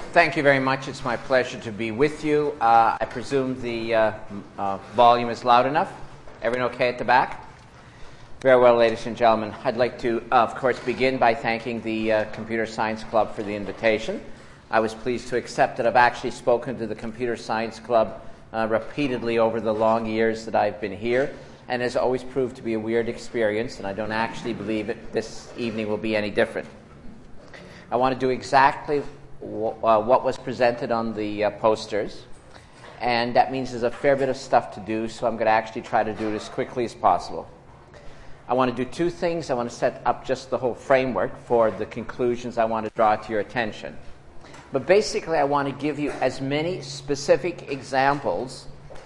Thank you very much. It's my pleasure to be with you. I presume the volume is loud enough. Everyone okay at the back? Very well, ladies and gentlemen. I'd like to, of course, begin by thanking the Computer Science Club for the invitation. I was pleased to accept that I've actually spoken to the Computer Science Club repeatedly over the long years that I've been here, and has always proved to be a weird experience, and I don't actually believe this evening will be any different. I want to do exactly what was presented on the posters, and that means there's a fair bit of stuff to do, so I'm going to actually try to do it as quickly as possible. I want to do two things. I want to set up just the whole framework for the conclusions I want to draw to your attention. But basically, I want to give you as many specific examples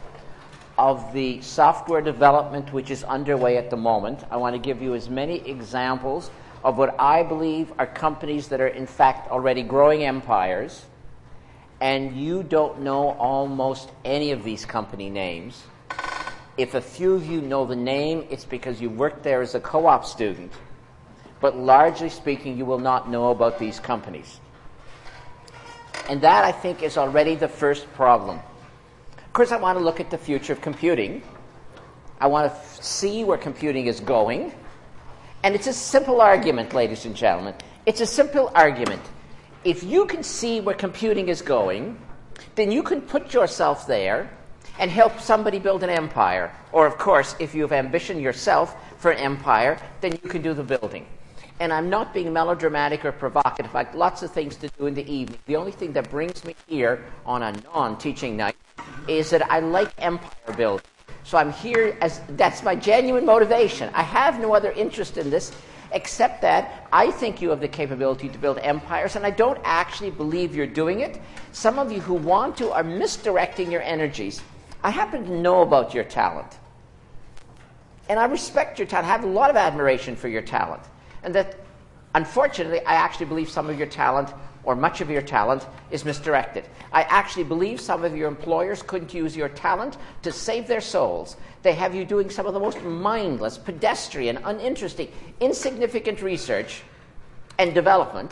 of the software development which is underway at the moment. I want to give you as many examples of what I believe are companies that are in fact already growing empires, and you don't know almost any of these company names. If a few of you know the name, it's because you worked there as a co-op student. But largely speaking, you will not know about these companies. And that, I think, is already the first problem. Of course, I want to look at the future of computing. I want to see where computing is going. And it's a simple argument, ladies and gentlemen. It's a simple argument. If you can see where computing is going, then you can put yourself there and help somebody build an empire. Or, of course, if you have ambition yourself for an empire, then you can do the building. And I'm not being melodramatic or provocative. I've lots of things to do in the evening. The only thing that brings me here on a non-teaching night is that I like empire building. So I'm here that's my genuine motivation. I have no other interest in this except that I think you have the capability to build empires, and I don't actually believe you're doing it. Some of you who want to are misdirecting your energies. I happen to know about your talent, and I respect your talent. I have a lot of admiration for your talent, and that, unfortunately, I actually believe some of your talent, or much of your talent, is misdirected. I actually believe some of your employers couldn't use your talent to save their souls. They have you doing some of the most mindless, pedestrian, uninteresting, insignificant research and development,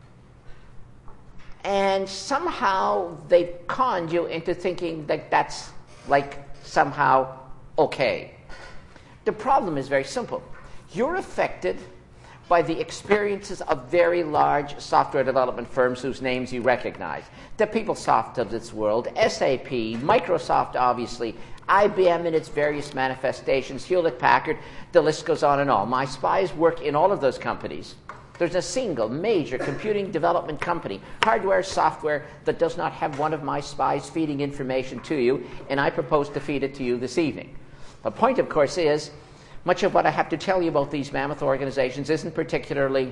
and somehow they've conned you into thinking that that's like somehow okay. The problem is very simple. You're affected by the experiences of very large software development firms whose names you recognize. The PeopleSoft of this world, SAP, Microsoft, obviously, IBM in its various manifestations, Hewlett-Packard, the list goes on and on. My spies work in all of those companies. There's a single major computing development company, hardware, software, that does not have one of my spies feeding information to you, and I propose to feed it to you this evening. The point, of course, is much of what I have to tell you about these mammoth organizations isn't particularly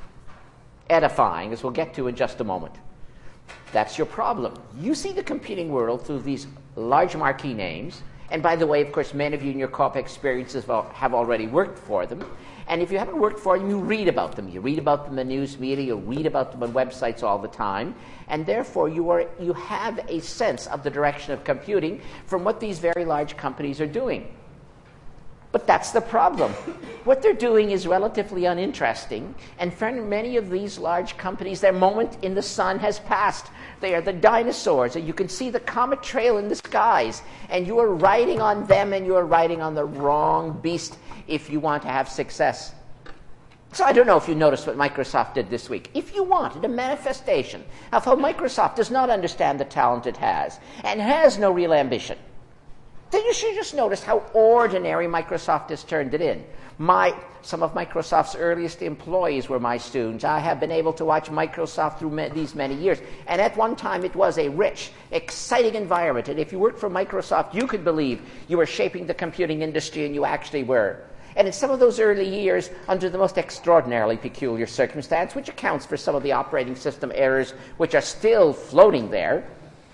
edifying, as we'll get to in just a moment. That's your problem. You see the computing world through these large marquee names, and by the way, of course, many of you in your co-op experiences have already worked for them, and if you haven't worked for them, you read about them. You read about them in the news media, you read about them on websites all the time, and therefore you have a sense of the direction of computing from what these very large companies are doing. But that's the problem. What they're doing is relatively uninteresting, and for many of these large companies, their moment in the sun has passed. They are the dinosaurs, and you can see the comet trail in the skies, and you are riding on them, and you are riding on the wrong beast if you want to have success. So I don't know if you noticed what Microsoft did this week. If you wanted a manifestation of how Microsoft does not understand the talent it has, and has no real ambition, then you should just notice how ordinary Microsoft has turned it in. Some of Microsoft's earliest employees were my students. I have been able to watch Microsoft through these many years. And at one time, it was a rich, exciting environment. And if you worked for Microsoft, you could believe you were shaping the computing industry, and you actually were. And in some of those early years, under the most extraordinarily peculiar circumstance, which accounts for some of the operating system errors which are still floating there,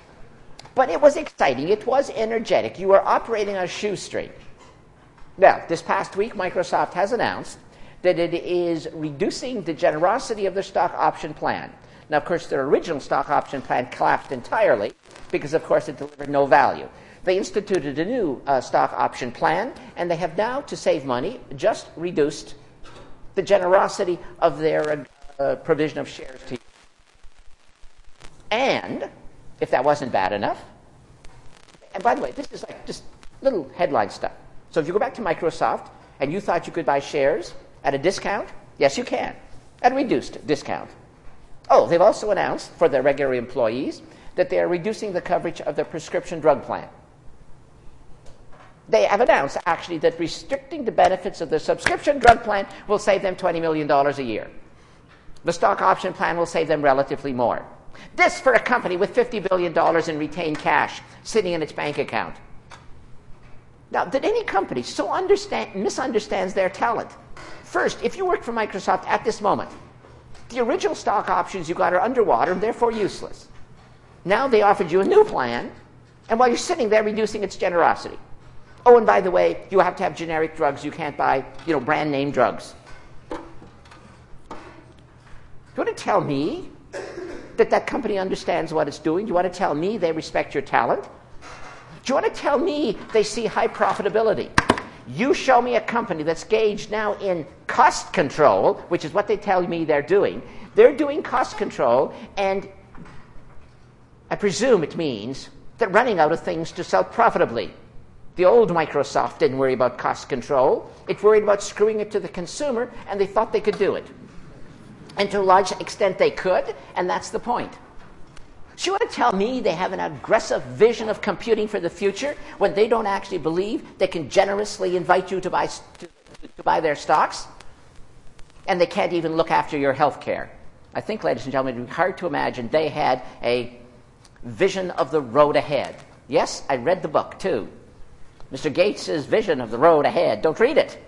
but it was exciting. It was energetic. You were operating on a shoestring. Now, this past week, Microsoft has announced that it is reducing the generosity of their stock option plan. Now, of course, their original stock option plan collapsed entirely because, of course, it delivered no value. They instituted a new stock option plan, and they have now, to save money, just reduced the generosity of their provision of shares to you. And if that wasn't bad enough, and by the way, this is like just little headline stuff. So if you go back to Microsoft and you thought you could buy shares at a discount, yes, you can, at a reduced discount. Oh, they've also announced for their regular employees that they are reducing the coverage of their prescription drug plan. They have announced, actually, that restricting the benefits of the subscription drug plan will save them $20 million a year. The stock option plan will save them relatively more. This for a company with $50 billion in retained cash sitting in its bank account. Now, did any company so misunderstands their talent? First, if you work for Microsoft at this moment, the original stock options you got are underwater and therefore useless. Now they offered you a new plan, and while you're sitting there reducing its generosity. Oh, and by the way, you have to have generic drugs. You can't buy, brand name drugs. You want to tell me that company understands what it's doing? You want to tell me they respect your talent? Do you want to tell me they see high profitability? You show me a company that's gauged now in cost control, which is what they tell me they're doing. They're doing cost control, and I presume it means they're running out of things to sell profitably. The old Microsoft didn't worry about cost control. It worried about screwing it to the consumer, and they thought they could do it. And to a large extent they could, and that's the point. So you want to tell me they have an aggressive vision of computing for the future when they don't actually believe they can generously invite you to buy their stocks? And they can't even look after your health care. I think, ladies and gentlemen, it would be hard to imagine they had a vision of the road ahead. Yes, I read the book, too. Mr. Gates' vision of the road ahead. Don't read it.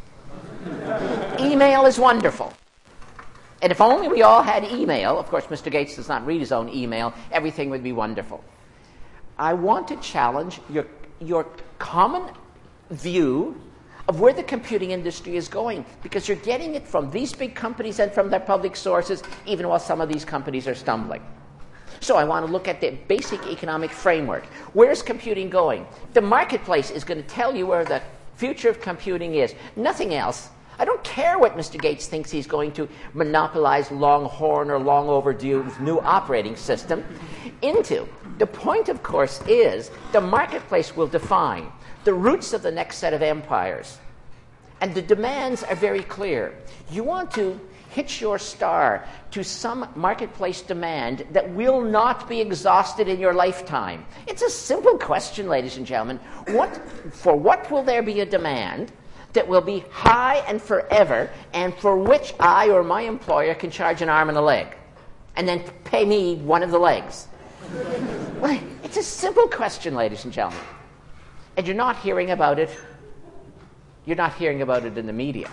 Email is wonderful. And if only we all had email, of course, Mr. Gates does not read his own email, everything would be wonderful. I want to challenge your common view of where the computing industry is going, because you're getting it from these big companies and from their public sources, even while some of these companies are stumbling. So I want to look at the basic economic framework. Where's computing going? The marketplace is going to tell you where the future of computing is. Nothing else. I don't care what Mr. Gates thinks he's going to monopolize Longhorn or long overdue new operating system into. The point, of course, is the marketplace will define the roots of the next set of empires. And the demands are very clear. You want to hitch your star to some marketplace demand that will not be exhausted in your lifetime. It's a simple question, ladies and gentlemen. For what will there be a demand that will be high and forever, and for which I or my employer can charge an arm and a leg, and then pay me one of the legs? Well, it's a simple question, ladies and gentlemen. And you're not hearing about it. You're not hearing about it in the media.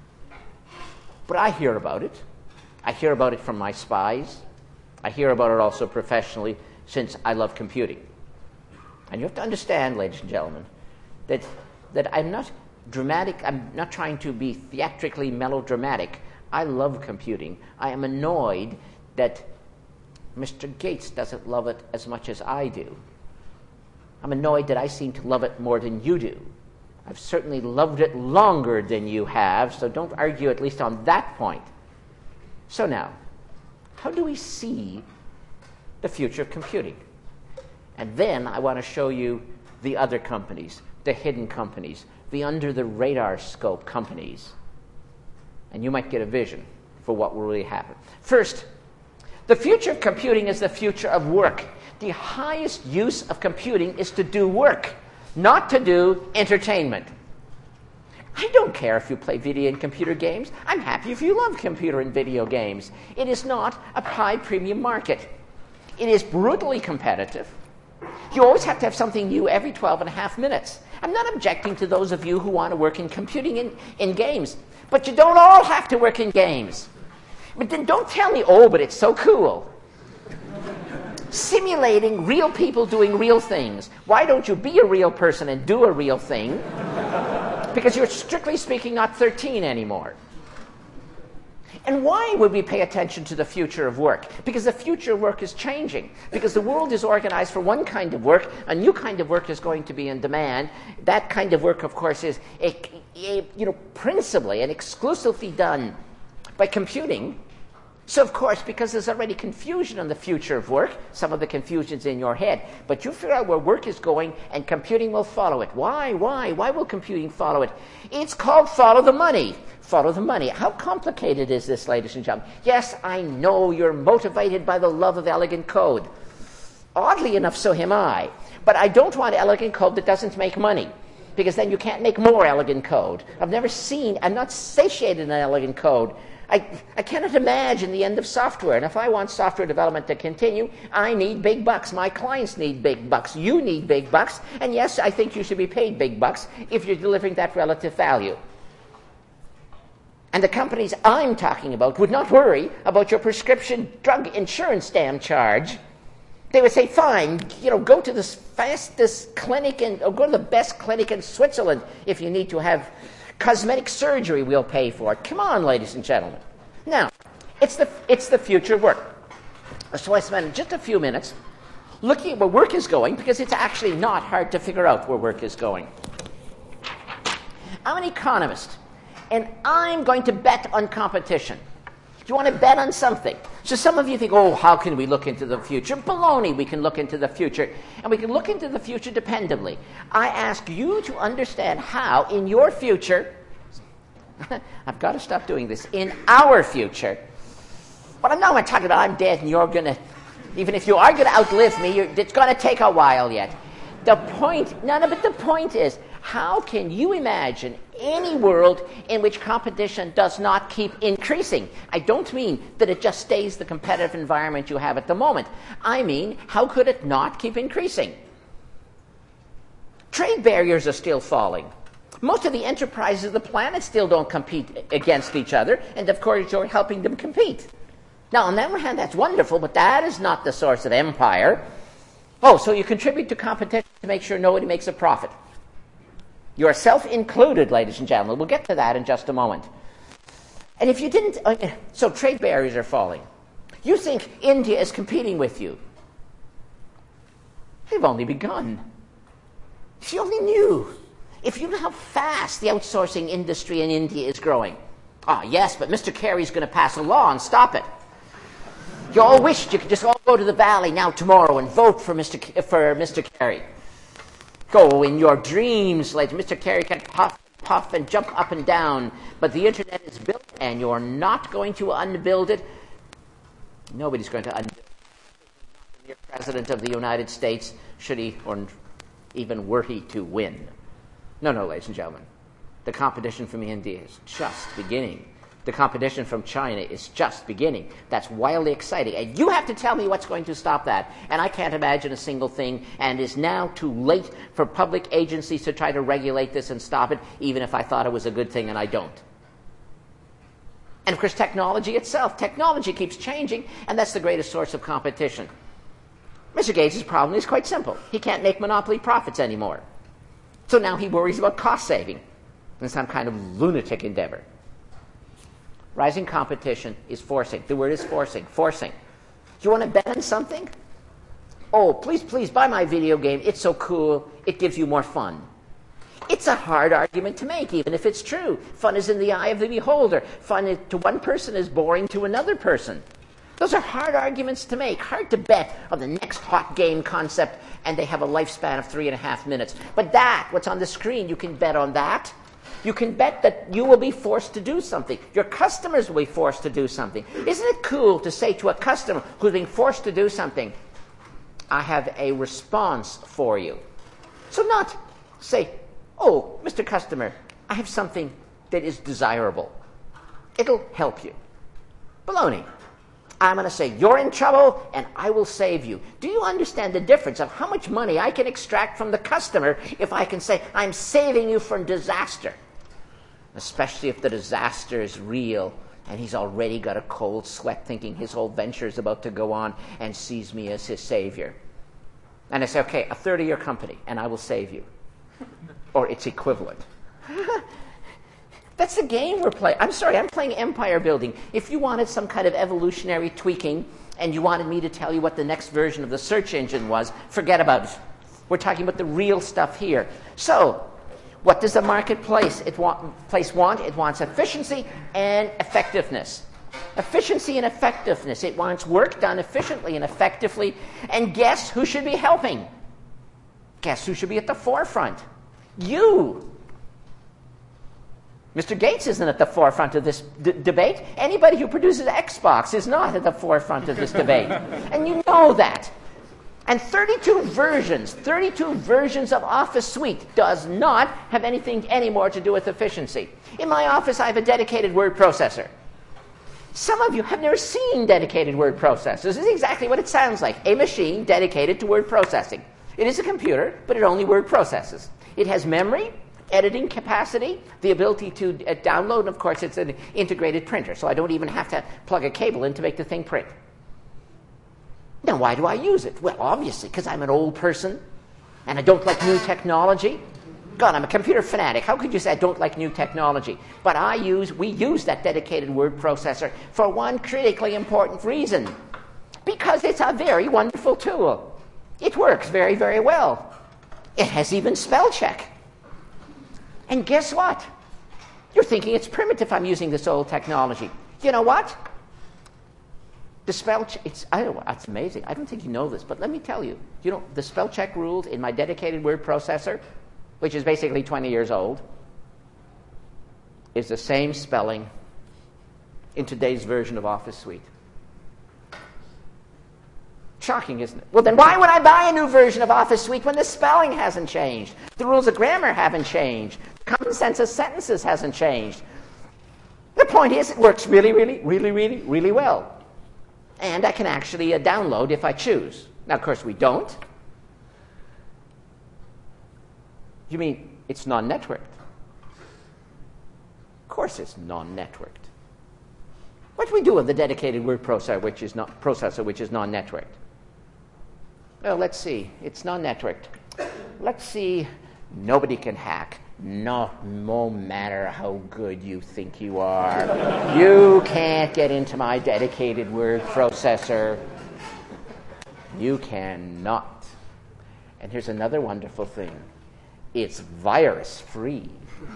But I hear about it. I hear about it from my spies. I hear about it also professionally, since I love computing. And you have to understand, ladies and gentlemen, that I'm not dramatic. I'm not trying to be theatrically melodramatic. I love computing. I am annoyed that Mr. Gates doesn't love it as much as I do. I'm annoyed that I seem to love it more than you do. I've certainly loved it longer than you have, so don't argue at least on that point. So now, how do we see the future of computing? And then I want to show you the other companies, the hidden companies, the under-the-radar scope companies. And you might get a vision for what will really happen. First, the future of computing is the future of work. The highest use of computing is to do work, not to do entertainment. I don't care if you play video and computer games. I'm happy if you love computer and video games. It is not a high premium market. It is brutally competitive. You always have to have something new every 12 and a half minutes. I'm not objecting to those of you who want to work in computing in games, but you don't all have to work in games. But then don't tell me, oh, but it's so cool. Simulating real people doing real things. Why don't you be a real person and do a real thing? Because you're, strictly speaking, not 13 anymore. And why would we pay attention to the future of work? Because the future of work is changing. Because the world is organized for one kind of work. A new kind of work is going to be in demand. That kind of work, of course, is principally and exclusively done by computing. So, of course, because there's already confusion on the future of work, some of the confusion's in your head, but you figure out where work is going, and computing will follow it. Why? Why will computing follow it? It's called follow the money. Follow the money. How complicated is this, ladies and gentlemen? Yes, I know you're motivated by the love of elegant code. Oddly enough, so am I. But I don't want elegant code that doesn't make money, because then you can't make more elegant code. I'm not satiated in elegant code. I cannot imagine the end of software. And if I want software development to continue, I need big bucks. My clients need big bucks. You need big bucks. And yes, I think you should be paid big bucks if you're delivering that relative value. And the companies I'm talking about would not worry about your prescription drug insurance damn charge. They would say, fine, go to the fastest clinic or go to the best clinic in Switzerland if you need to have cosmetic surgery, we'll pay for it. Come on, ladies and gentlemen. Now, it's the future of work. So I spent just a few minutes looking at where work is going, because it's actually not hard to figure out where work is going. I'm an economist, and I'm going to bet on competition. You want to bet on something. So some of you think, oh, how can we look into the future? Baloney, we can look into the future. And we can look into the future dependably. I ask you to understand how, in your future, I've got to stop doing this, in our future, but I'm not talking about I'm dead and you're going to, even if you are going to outlive me, it's going to take a while yet. The point is, how can you imagine any world in which competition does not keep increasing? I don't mean that it just stays the competitive environment you have at the moment. I mean, how could it not keep increasing? Trade barriers are still falling. Most of the enterprises of the planet still don't compete against each other, and of course you're helping them compete. Now, on the other hand, that's wonderful, but that is not the source of empire. Oh, so you contribute to competition to make sure nobody makes a profit. Yourself included, ladies and gentlemen. We'll get to that in just a moment. And if you didn't... so trade barriers are falling. You think India is competing with you. They've only begun. If you only knew. If you knew how fast the outsourcing industry in India is growing. Ah, yes, but Mr. Kerry's going to pass a law and stop it. You all wished you could just all go to the Valley now tomorrow and vote for Mr. Kerry. Go in your dreams, like Mr. Kerry can puff and jump up and down, but the internet is built and you're not going to unbuild it. Nobody's going to unbuild it. You're President of the United States, should he, or even were he to win. No, ladies and gentlemen. The competition from India is just beginning. The competition from China is just beginning. That's wildly exciting. And you have to tell me what's going to stop that. And I can't imagine a single thing, and it's now too late for public agencies to try to regulate this and stop it, even if I thought it was a good thing, and I don't. And of course, technology keeps changing, and that's the greatest source of competition. Mr. Gates' problem is quite simple. He can't make monopoly profits anymore. So now he worries about cost saving in some kind of lunatic endeavor. Rising competition is forcing. The word is forcing. Forcing. Do you want to bet on something? Oh, please buy my video game. It's so cool. It gives you more fun. It's a hard argument to make, even if it's true. Fun is in the eye of the beholder. Fun to one person is boring to another person. Those are hard arguments to make. Hard to bet on the next hot game concept, and they have a lifespan of 3.5 minutes. But what's on the screen, you can bet on that. You can bet that you will be forced to do something. Your customers will be forced to do something. Isn't it cool to say to a customer who's being forced to do something, I have a response for you? So not say, oh, Mr. Customer, I have something that is desirable. It'll help you. Baloney. I'm going to say, you're in trouble, and I will save you. Do you understand the difference of how much money I can extract from the customer if I can say, I'm saving you from disaster? Especially if the disaster is real, and he's already got a cold sweat thinking his whole venture is about to go on and sees me as his savior. And I say, okay, a third of your company, and I will save you. Or its equivalent. That's the game we're playing. I'm sorry, I'm playing empire building. If you wanted some kind of evolutionary tweaking and you wanted me to tell you what the next version of the search engine was, forget about it. We're talking about the real stuff here. So, what does the marketplace want? It wants efficiency and effectiveness. Efficiency and effectiveness. It wants work done efficiently and effectively. And guess who should be helping? Guess who should be at the forefront? You. Mr. Gates isn't at the forefront of this debate. Anybody who produces Xbox is not at the forefront of this debate. And you know that. And 32 versions of Office Suite does not have anything anymore to do with efficiency. In my office, I have a dedicated word processor. Some of you have never seen dedicated word processors. This is exactly what it sounds like, a machine dedicated to word processing. It is a computer, but it only word processes. It has memory, editing capacity, the ability to download, and of course it's an integrated printer, so I don't even have to plug a cable in to make the thing print. Now, why do I use it? Well, obviously, because I'm an old person, and I don't like new technology. God, I'm a computer fanatic. How could you say I don't like new technology? But we use that dedicated word processor for one critically important reason. Because it's a very wonderful tool. It works very, very well. It has even spell check. And guess what? You're thinking it's primitive I'm using this old technology. You know what? The spell check, it's amazing. I don't think you know this, but let me tell you. You know, the spell check rules in my dedicated word processor, which is basically 20 years old, is the same spelling in today's version of Office Suite. Shocking, isn't it? Well, then why would I buy a new version of Office Suite when the spelling hasn't changed? The rules of grammar haven't changed. The common sense of sentences hasn't changed. The point is, it works really, really, really, really, really well. And I can actually download if I choose. Now, of course, we don't. You mean it's non-networked? Of course it's non-networked. What do we do with the dedicated word processor, which is non-networked? Well, let's see. It's non-networked. Let's see. Nobody can hack. No matter how good you think you are. You can't get into my dedicated word processor. You cannot. And here's another wonderful thing. It's virus-free.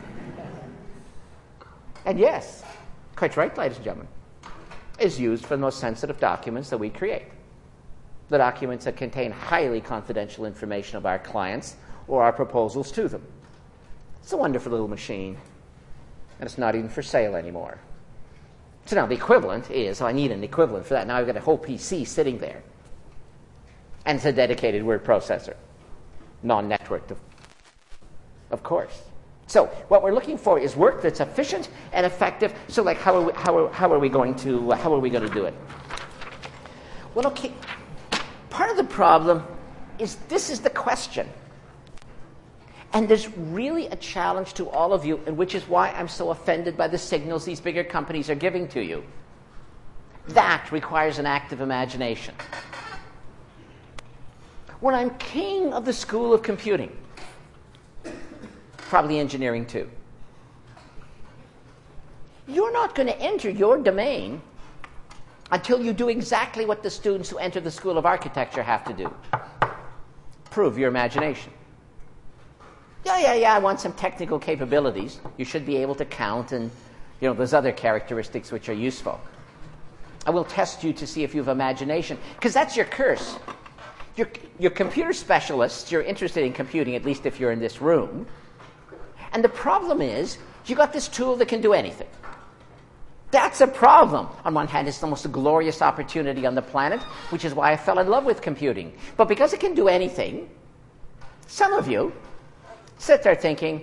And yes, quite right, ladies and gentlemen, is used for the most sensitive documents that we create. The documents that contain highly confidential information of our clients or our proposals to them. It's a wonderful little machine, and it's not even for sale anymore. So now the equivalent is, I need an equivalent for that. Now I've got a whole PC sitting there. And it's a dedicated word processor. Non-networked, of course. So what we're looking for is work that's efficient and effective. So like how are we going to do it? Well, okay, part of the problem is this is the question. And there's really a challenge to all of you, and which is why I'm so offended by the signals these bigger companies are giving to you. That requires an active imagination. When I'm king of the school of computing, probably engineering too, you're not going to enter your domain until you do exactly what the students who enter the School of Architecture have to do. Prove your imagination. Yeah, I want some technical capabilities. You should be able to count and, there's other characteristics which are useful. I will test you to see if you have imagination, because that's your curse. You're computer specialists. You're interested in computing, at least if you're in this room. And the problem is, you got this tool that can do anything. That's a problem. On one hand, it's the most glorious opportunity on the planet, which is why I fell in love with computing. But because it can do anything, some of you sit there thinking,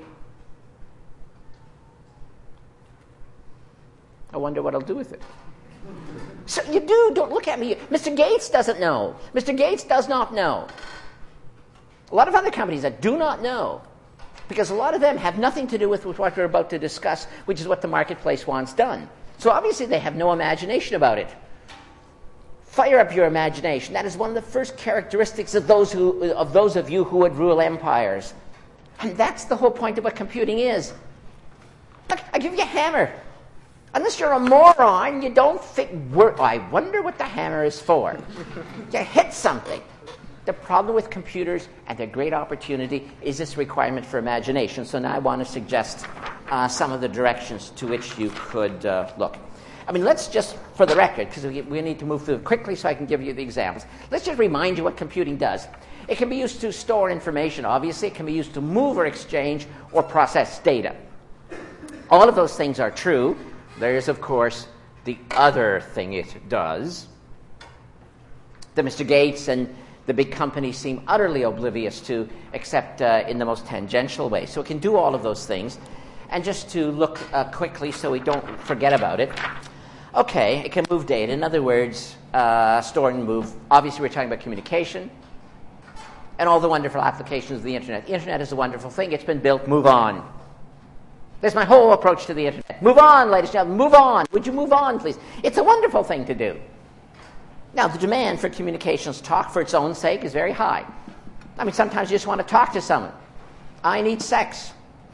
I wonder what I'll do with it. So you don't look at me. Mr. Gates doesn't know. Mr. Gates does not know. A lot of other companies that do not know, because a lot of them have nothing to do with what we're about to discuss, which is what the marketplace wants done. So obviously they have no imagination about it. Fire up your imagination. That is one of the first characteristics of those of you who would rule empires. And that's the whole point of what computing is. Look, I give you a hammer. Unless you're a moron, you don't think, I wonder what the hammer is for. You hit something. The problem with computers and their great opportunity is this requirement for imagination. So now I want to suggest some of the directions to which you could look. I mean, let's just, for the record, because we need to move through it quickly so I can give you the examples, let's just remind you what computing does. It can be used to store information, obviously. It can be used to move or exchange or process data. All of those things are true. There is, of course, the other thing it does that Mr. Gates and the big companies seem utterly oblivious to, except in the most tangential way. So it can do all of those things. And just to look quickly so we don't forget about it. Okay, it can move data. In other words, store and move. Obviously, we're talking about communication and all the wonderful applications of the Internet. The Internet is a wonderful thing. It's been built. Move on. That's my whole approach to the Internet. Move on, ladies and gentlemen. Move on. Would you move on, please? It's a wonderful thing to do. Now, the demand for communications talk for its own sake is very high. I mean, sometimes you just want to talk to someone. I need sex.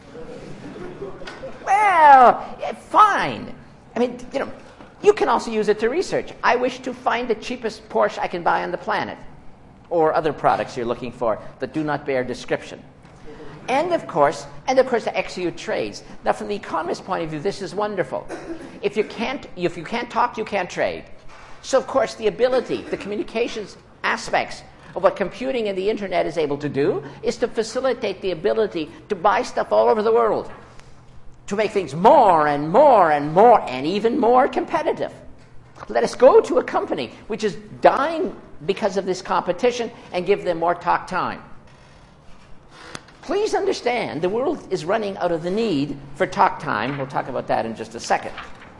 Well, fine. I mean, you can also use it to research. I wish to find the cheapest Porsche I can buy on the planet, or other products you're looking for that do not bear description. And of course, to execute trades. Now, from the economist's point of view, this is wonderful. If you can't talk, you can't trade. So, of course, the ability, the communications aspects of what computing and the Internet is able to do is to facilitate the ability to buy stuff all over the world, to make things more and more and more and even more competitive. Let us go to a company which is dying because of this competition and give them more talk time. Please understand, the world is running out of the need for talk time. We'll talk about that in just a second.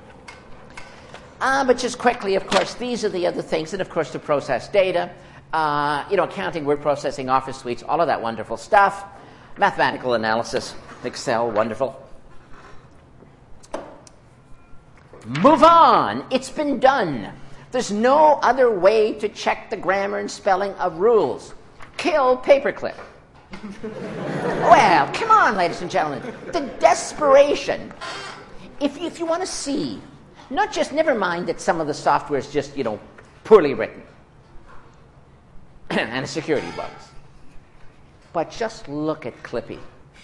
But just quickly, of course, these are the other things. And, of course, to process data, accounting, word processing, office suites, all of that wonderful stuff. Mathematical analysis, Excel, wonderful. Move on. It's been done. There's no other way to check the grammar and spelling of rules. Kill paperclip. Well, come on, ladies and gentlemen. The desperation. If you want to see, never mind that some of the software is just, poorly written and security bugs. But just look at Clippy.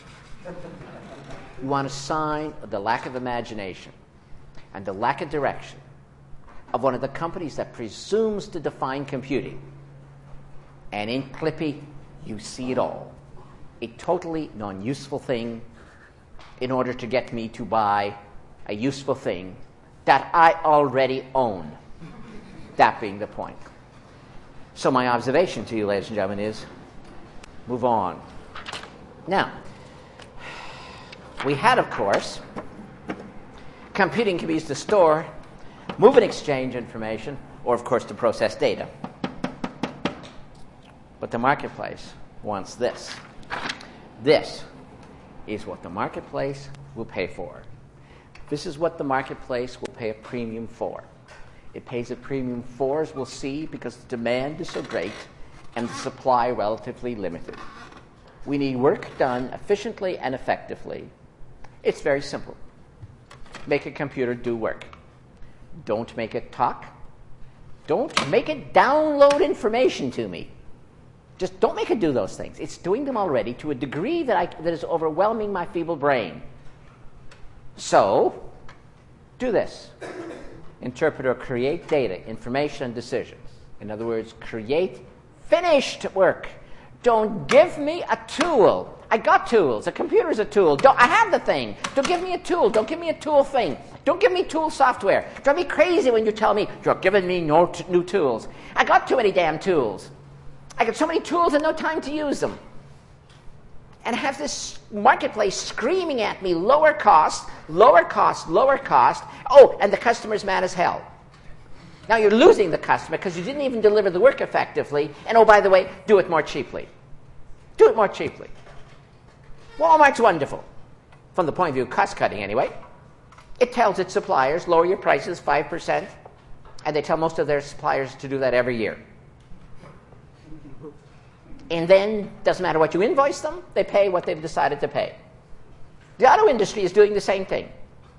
You want a sign of the lack of imagination and the lack of direction of one of the companies that presumes to define computing. And in Clippy, you see it all. A totally non-useful thing in order to get me to buy a useful thing that I already own. That being the point. So my observation to you, ladies and gentlemen, is move on. Now, we had, of course, computing can be used to store, move and exchange information, or, of course, to process data. But the marketplace wants this. This is what the marketplace will pay for. This is what the marketplace will pay a premium for. It pays a premium for, as we'll see, because the demand is so great and the supply relatively limited. We need work done efficiently and effectively. It's very simple. Make a computer do work. Don't make it talk. Don't make it download information to me. Just don't make it do those things. It's doing them already to a degree that is overwhelming my feeble brain. So, do this. Interpret or create data, information, and decisions. In other words, create finished work. Don't give me a tool. I got tools. A computer is a tool. I have the thing. Don't give me a tool. Don't give me a tool thing. Don't give me tool software. Drive me crazy when you tell me you're giving me no new tools. I got too many damn tools. I got so many tools and no time to use them. And have this marketplace screaming at me, lower cost, lower cost, lower cost. Oh, and the customer's mad as hell. Now you're losing the customer because you didn't even deliver the work effectively. And oh, by the way, do it more cheaply. Do it more cheaply. Walmart's wonderful. From the point of view of cost cutting anyway. It tells its suppliers, lower your prices 5%. And they tell most of their suppliers to do that every year. And then, doesn't matter what you invoice them, they pay what they've decided to pay. The auto industry is doing the same thing.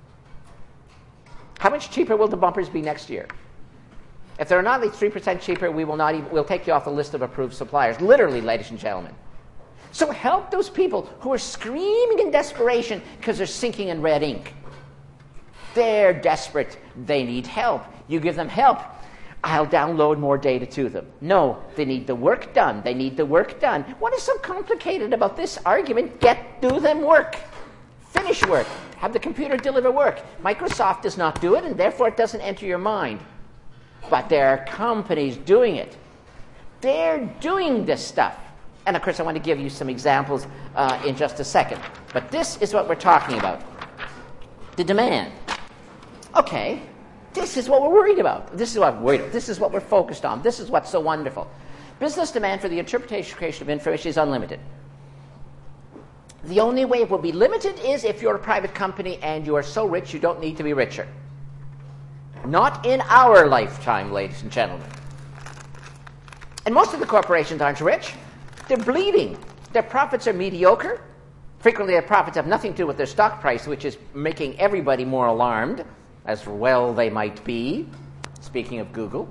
How much cheaper will the bumpers be next year? If they're not at least 3% cheaper, we'll take you off the list of approved suppliers. Literally, ladies and gentlemen. So help those people who are screaming in desperation because they're sinking in red ink. They're desperate. They need help. You give them help. I'll download more data to them. No, they need the work done. They need the work done. What is so complicated about this argument? Do them work. Finish work. Have the computer deliver work. Microsoft does not do it, and therefore it doesn't enter your mind. But there are companies doing it. They're doing this stuff. And of course, I want to give you some examples in just a second. But this is what we're talking about. The demand. Okay, this is what we're worried about. This is what we're focused on. This is what's so wonderful. Business demand for the interpretation and creation of information is unlimited. The only way it will be limited is if you're a private company and you are so rich you don't need to be richer. Not in our lifetime, ladies and gentlemen. And most of the corporations aren't rich. They're bleeding. Their profits are mediocre. Frequently, their profits have nothing to do with their stock price, which is making everybody more alarmed, as well they might be. Speaking of Google.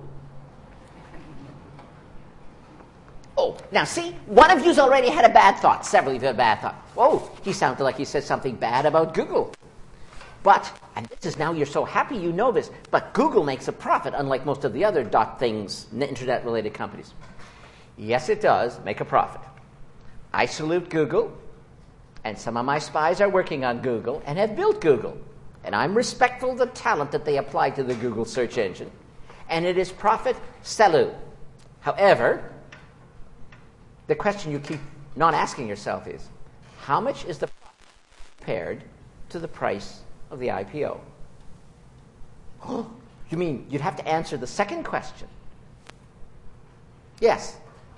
Oh, now see, one of you's already had a bad thought. Several of you had a bad thought. Whoa, he sounded like he said something bad about Google. But, and this is now you're so happy you know this, but Google makes a profit, unlike most of the other things, internet-related companies. Yes, it does make a profit. I salute Google, and some of my spies are working on Google and have built Google. And I'm respectful of the talent that they apply to the Google search engine. And it is profit salut. However, the question you keep not asking yourself is, how much is the profit compared to the price of the IPO? Oh, you mean you'd have to answer the second question? Yes.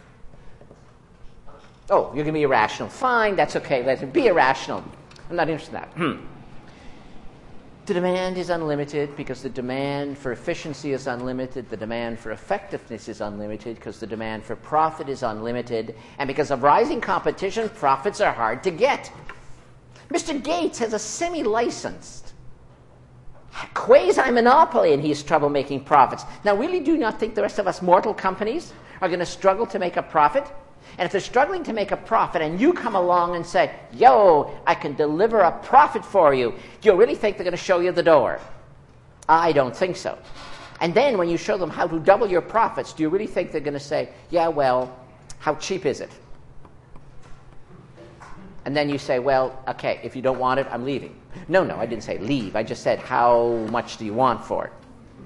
Oh, you're going to be irrational. Fine, that's okay. Let it be irrational. I'm not interested in that. The demand is unlimited because the demand for efficiency is unlimited. The demand for effectiveness is unlimited because the demand for profit is unlimited. And because of rising competition, profits are hard to get. Mr. Gates has a semi-licensed quasi-monopoly and he has trouble making profits. Now, really do not think the rest of us mortal companies are going to struggle to make a profit? And if they're struggling to make a profit and you come along and say, yo, I can deliver a profit for you, do you really think they're going to show you the door? I don't think so. And then when you show them how to double your profits, do you really think they're going to say, yeah, well, how cheap is it? And then you say, well, okay, if you don't want it, I'm leaving. No, I didn't say leave. I just said, how much do you want for it?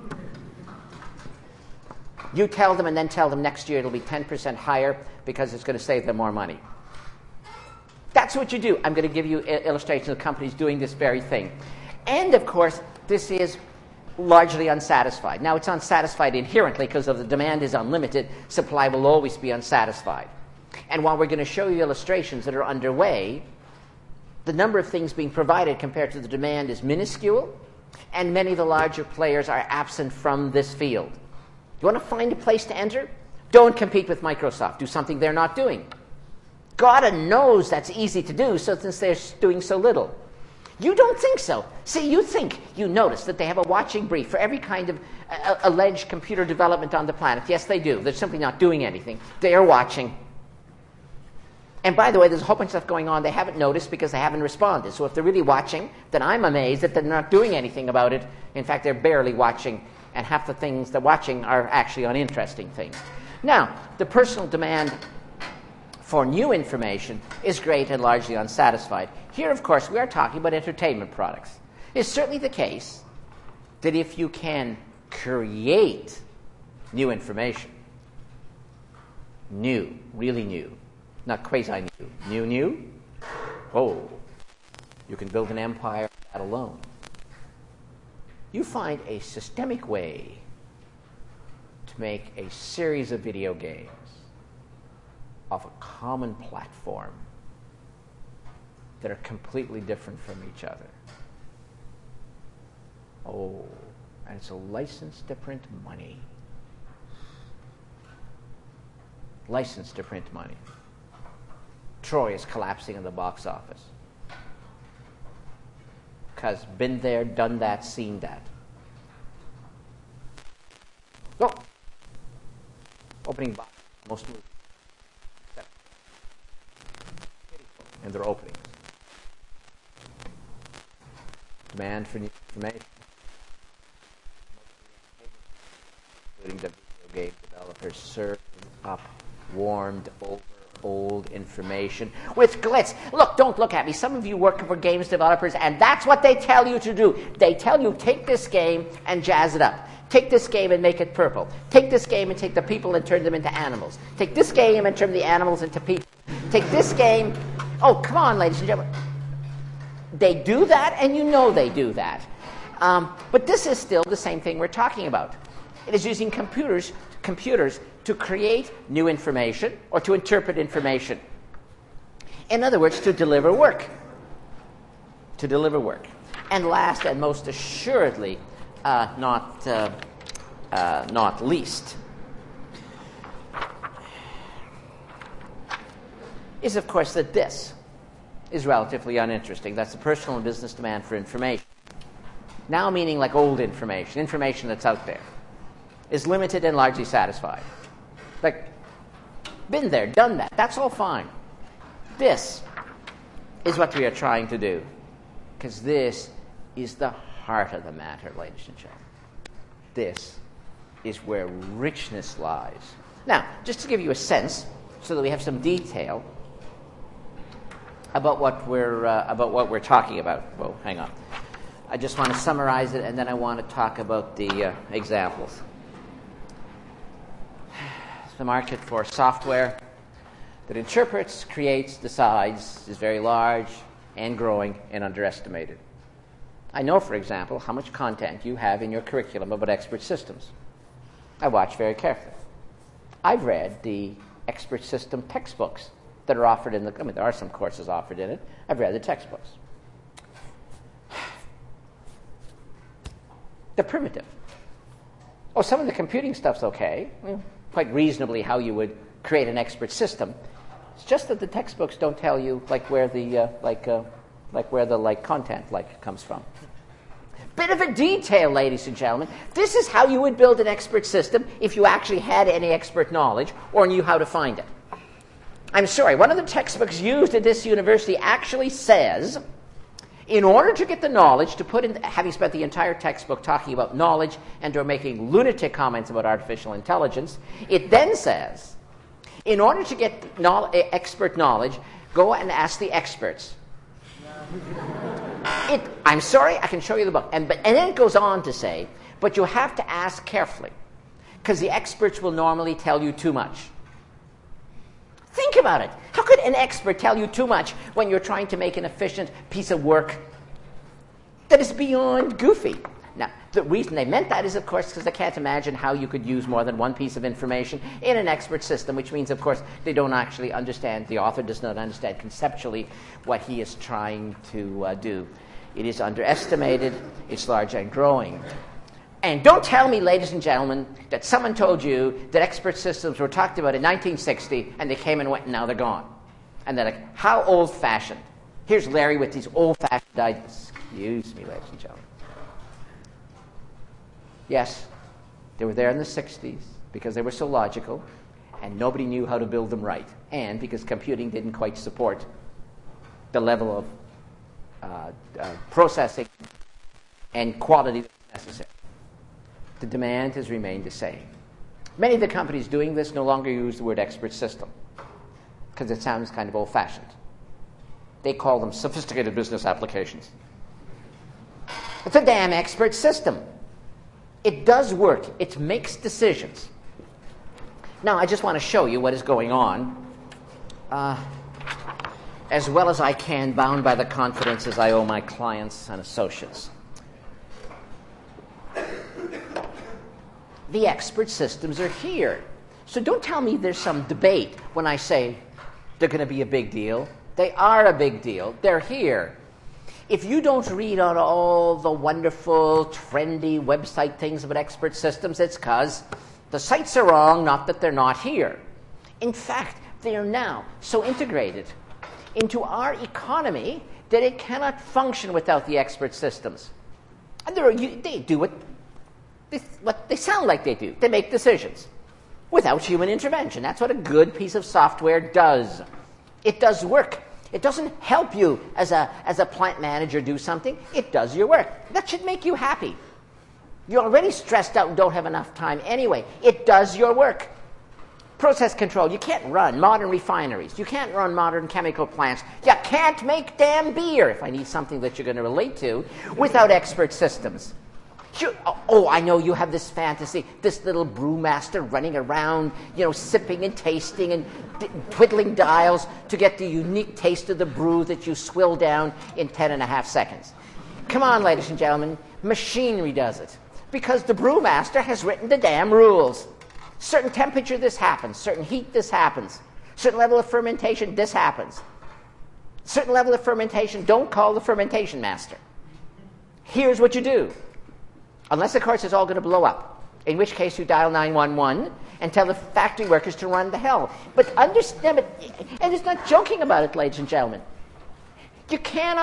You tell them and then tell them next year it'll be 10% higher because it's going to save them more money. That's what you do. I'm going to give you illustrations of companies doing this very thing. And, of course, this is largely unsatisfied. Now, it's unsatisfied inherently because of the demand is unlimited. Supply will always be unsatisfied. And while we're going to show you illustrations that are underway, the number of things being provided compared to the demand is minuscule, and many of the larger players are absent from this field. You want to find a place to enter? Don't compete with Microsoft. Do something they're not doing. God knows that's easy to do since they're doing so little. You don't think so. See, you notice that they have a watching brief for every kind of alleged computer development on the planet. Yes, they do. They're simply not doing anything. They are watching. And by the way, there's a whole bunch of stuff going on they haven't noticed because they haven't responded. So if they're really watching, then I'm amazed that they're not doing anything about it. In fact, they're barely watching, and half the things they're watching are actually uninteresting things. Now, the personal demand for new information is great and largely unsatisfied. Here, of course, we are talking about entertainment products. It's certainly the case that if you can create new information, really new, not quasi-new, new, oh, you can build an empire on that alone. You find a systemic way to make a series of video games of a common platform that are completely different from each other. Oh, and it's a license to print money. License to print money. Troy is collapsing in the box office. Because been there, done that, seen that. Oh! Opening box, most movies. And their openings. Demand for new information. game developers serve up warmed over old information with glitz. Look, don't look at me. Some of you work for games developers, and that's what they tell you to do. They tell you, take this game and jazz it up. Take this game and make it purple. Take this game and take the people and turn them into animals. Take this game and turn the animals into people. Take this game. Oh, come on, ladies and gentlemen. They do that, and you know they do that. But this is still the same thing we're talking about. It is using computers to create new information or to interpret information. In other words, to deliver work. To deliver work. And last and most assuredly, not least, is of course that this is relatively uninteresting. That's the personal and business demand for information. Now meaning like old information that's out there, is limited and largely satisfied. Like, been there, done that, that's all fine. This is what we are trying to do, because this is the heart of the matter, ladies and gentlemen. This is where richness lies. Now, just to give you a sense, so that we have some detail about what we're talking about. Well, hang on. I just want to summarize it, and then I want to talk about the examples. The market for software that interprets, creates, decides is very large and growing and underestimated. I know, for example, how much content you have in your curriculum about expert systems. I watch very carefully. I've read the expert system textbooks that are offered there are some courses offered in it. I've read the textbooks. They're primitive. Oh, some of the computing stuff's okay. Quite reasonably how you would create an expert system. It's just that the textbooks don't tell you where the content comes from. Bit of a detail, ladies and gentlemen. This is how you would build an expert system if you actually had any expert knowledge or knew how to find it. I'm sorry, one of the textbooks used at this university actually says, in order to get the knowledge to put in, having spent the entire textbook talking about knowledge and or making lunatic comments about artificial intelligence, it then says, in order to get expert knowledge, go and ask the experts. I'm sorry, I can show you the book. And then it goes on to say, but you have to ask carefully, because the experts will normally tell you too much. Think about it. How could an expert tell you too much when you're trying to make an efficient piece of work that is beyond goofy? Now, the reason they meant that is, of course, because they can't imagine how you could use more than one piece of information in an expert system, which means, of course, they don't actually understand, the author does not understand conceptually what he is trying to do. It is underestimated, it's large and growing. And don't tell me, ladies and gentlemen, that someone told you that expert systems were talked about in 1960 and they came and went and now they're gone. And they're like, how old-fashioned. Here's Larry with these old-fashioned ideas. Excuse me, ladies and gentlemen. Yes, they were there in the 60s because they were so logical and nobody knew how to build them right. And because computing didn't quite support the level of processing and quality that was necessary. The demand has remained the same. Many of the companies doing this no longer use the word expert system because it sounds kind of old-fashioned. They call them sophisticated business applications. It's a damn expert system. It does work. It makes decisions. Now, I just want to show you what is going on as well as I can, bound by the confidences I owe my clients and associates. The expert systems are here. So don't tell me there's some debate when I say they're going to be a big deal. They are a big deal. They're here. If you don't read on all the wonderful, trendy website things about expert systems, it's because the sites are wrong, not that they're not here. In fact, they are now so integrated into our economy that it cannot function without the expert systems. And they do what they sound like they do. They make decisions without human intervention. That's what a good piece of software does. It does work. It doesn't help you as a plant manager do something. It does your work. That should make you happy. You're already stressed out and don't have enough time anyway. It does your work. Process control. You can't run modern refineries. You can't run modern chemical plants. You can't make damn beer, if I need something that you're going to relate to, without expert systems. I know you have this fantasy, this little brewmaster running around, sipping and tasting and twiddling dials to get the unique taste of the brew that you swill down in 10.5 seconds. Come on, ladies and gentlemen, machinery does it. Because the brewmaster has written the damn rules. Certain temperature, this happens. Certain heat, this happens. Certain level of fermentation, this happens. Certain level of fermentation, don't call the fermentation master. Here's what you do. Unless, of course, it's all going to blow up. In which case, you dial 911 and tell the factory workers to run the hell. But understand, and it's not joking about it, ladies and gentlemen. You can't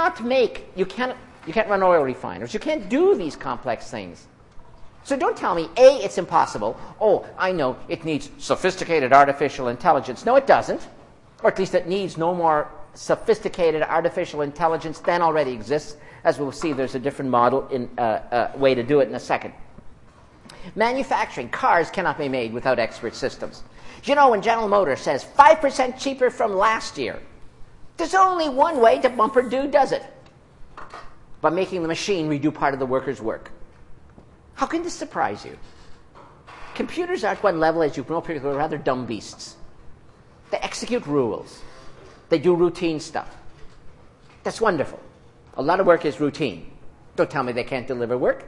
run oil refiners. You can't do these complex things. So don't tell me, A, it's impossible. Oh, I know, it needs sophisticated artificial intelligence. No, it doesn't. Or at least it needs no more sophisticated artificial intelligence than already exists. As we'll see, there's a different model way to do it in a second. Manufacturing. Cars cannot be made without expert systems. When General Motors says 5% cheaper from last year, there's only one way to bumper does it. By making the machine redo part of the worker's work. How can this surprise you? Computers are at one level, as you know, people are rather dumb beasts. They execute rules. They do routine stuff. That's wonderful. A lot of work is routine. Don't tell me they can't deliver work.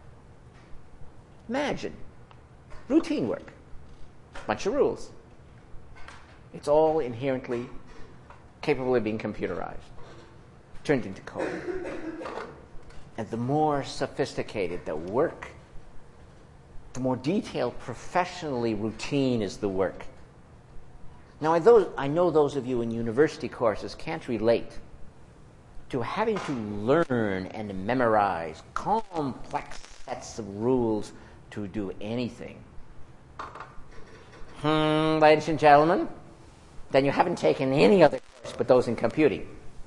Imagine. Routine work. Bunch of rules. It's all inherently capable of being computerized. Turned into code. And the more sophisticated the work, the more detailed, professionally routine is the work. Now, I know those of you in university courses can't relate to having to learn and memorize complex sets of rules to do anything. Ladies and gentlemen, then you haven't taken any other course but those in computing.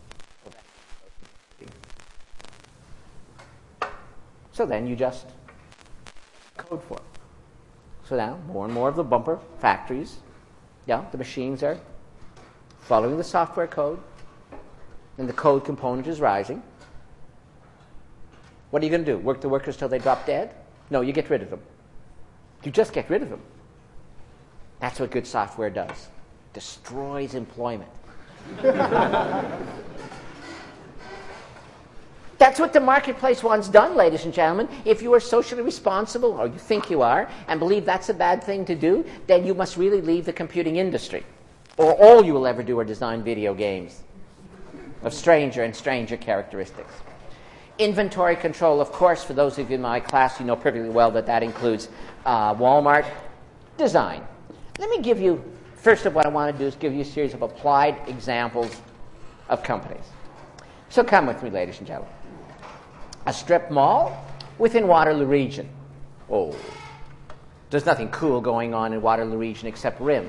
So then you just code for it. So now, more and more of the bumper factories, the machines are following the software code, and the code component is rising. What are you going to do? Work the workers till they drop dead? No, you get rid of them. You just get rid of them. That's what good software does. Destroys employment. That's what the marketplace wants done, ladies and gentlemen. If you are socially responsible, or you think you are, and believe that's a bad thing to do, then you must really leave the computing industry. Or all you will ever do are design video games of stranger and stranger characteristics. Inventory control, of course, for those of you in my class, you know perfectly well that includes Walmart design. Let me give you, first of what I want to do is give you a series of applied examples of companies. So come with me, ladies and gentlemen. A strip mall within Waterloo region. Oh, there's nothing cool going on in Waterloo region except RIM.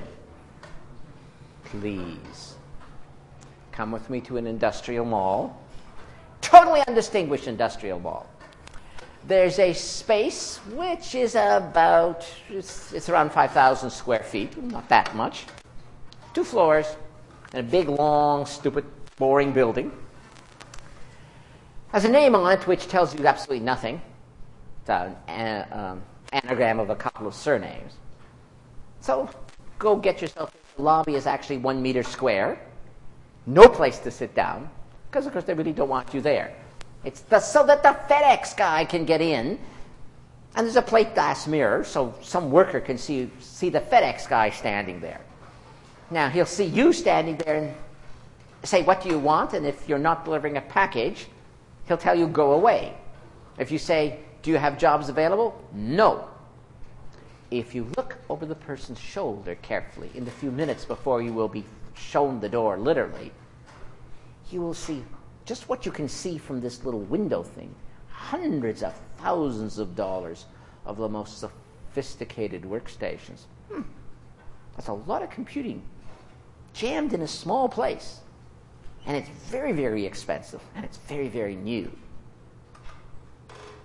Please. Come with me to an industrial mall. Totally undistinguished industrial mall. There's a space which is about, it's around 5,000 square feet, not that much. 2 floors, and a big, long, stupid, boring building. Has a name on it which tells you absolutely nothing. It's an anagram of a couple of surnames. So go get yourself. The lobby is actually 1 meter square. No place to sit down, because of course they really don't want you there. It's so that the FedEx guy can get in, and there's a plate glass mirror, so some worker can see the FedEx guy standing there. Now he'll see you standing there and say, "What do you want?" And if you're not delivering a package, he'll tell you, "Go away." If you say, "Do you have jobs available?" No. If you look over the person's shoulder carefully in the few minutes before you will be shown the door, literally, you will see just what you can see from this little window thing. Hundreds of thousands of dollars of the most sophisticated workstations. That's a lot of computing jammed in a small place. And it's very, very expensive, and it's very, very new.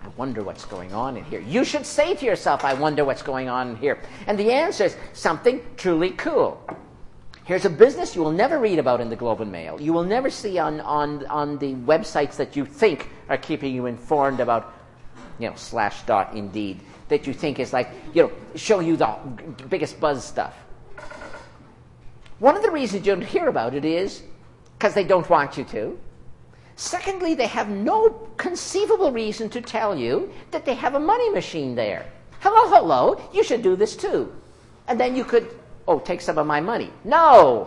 I wonder what's going on in here. You should say to yourself, I wonder what's going on in here. And the answer is something truly cool. Here's a business you will never read about in the Globe and Mail. You will never see on the websites that you think are keeping you informed about, / Indeed, that you think is showing you the biggest buzz stuff. One of the reasons you don't hear about it is because they don't want you to. Secondly, they have no conceivable reason to tell you that they have a money machine there. Hello, you should do this too. And then you could, take some of my money. No!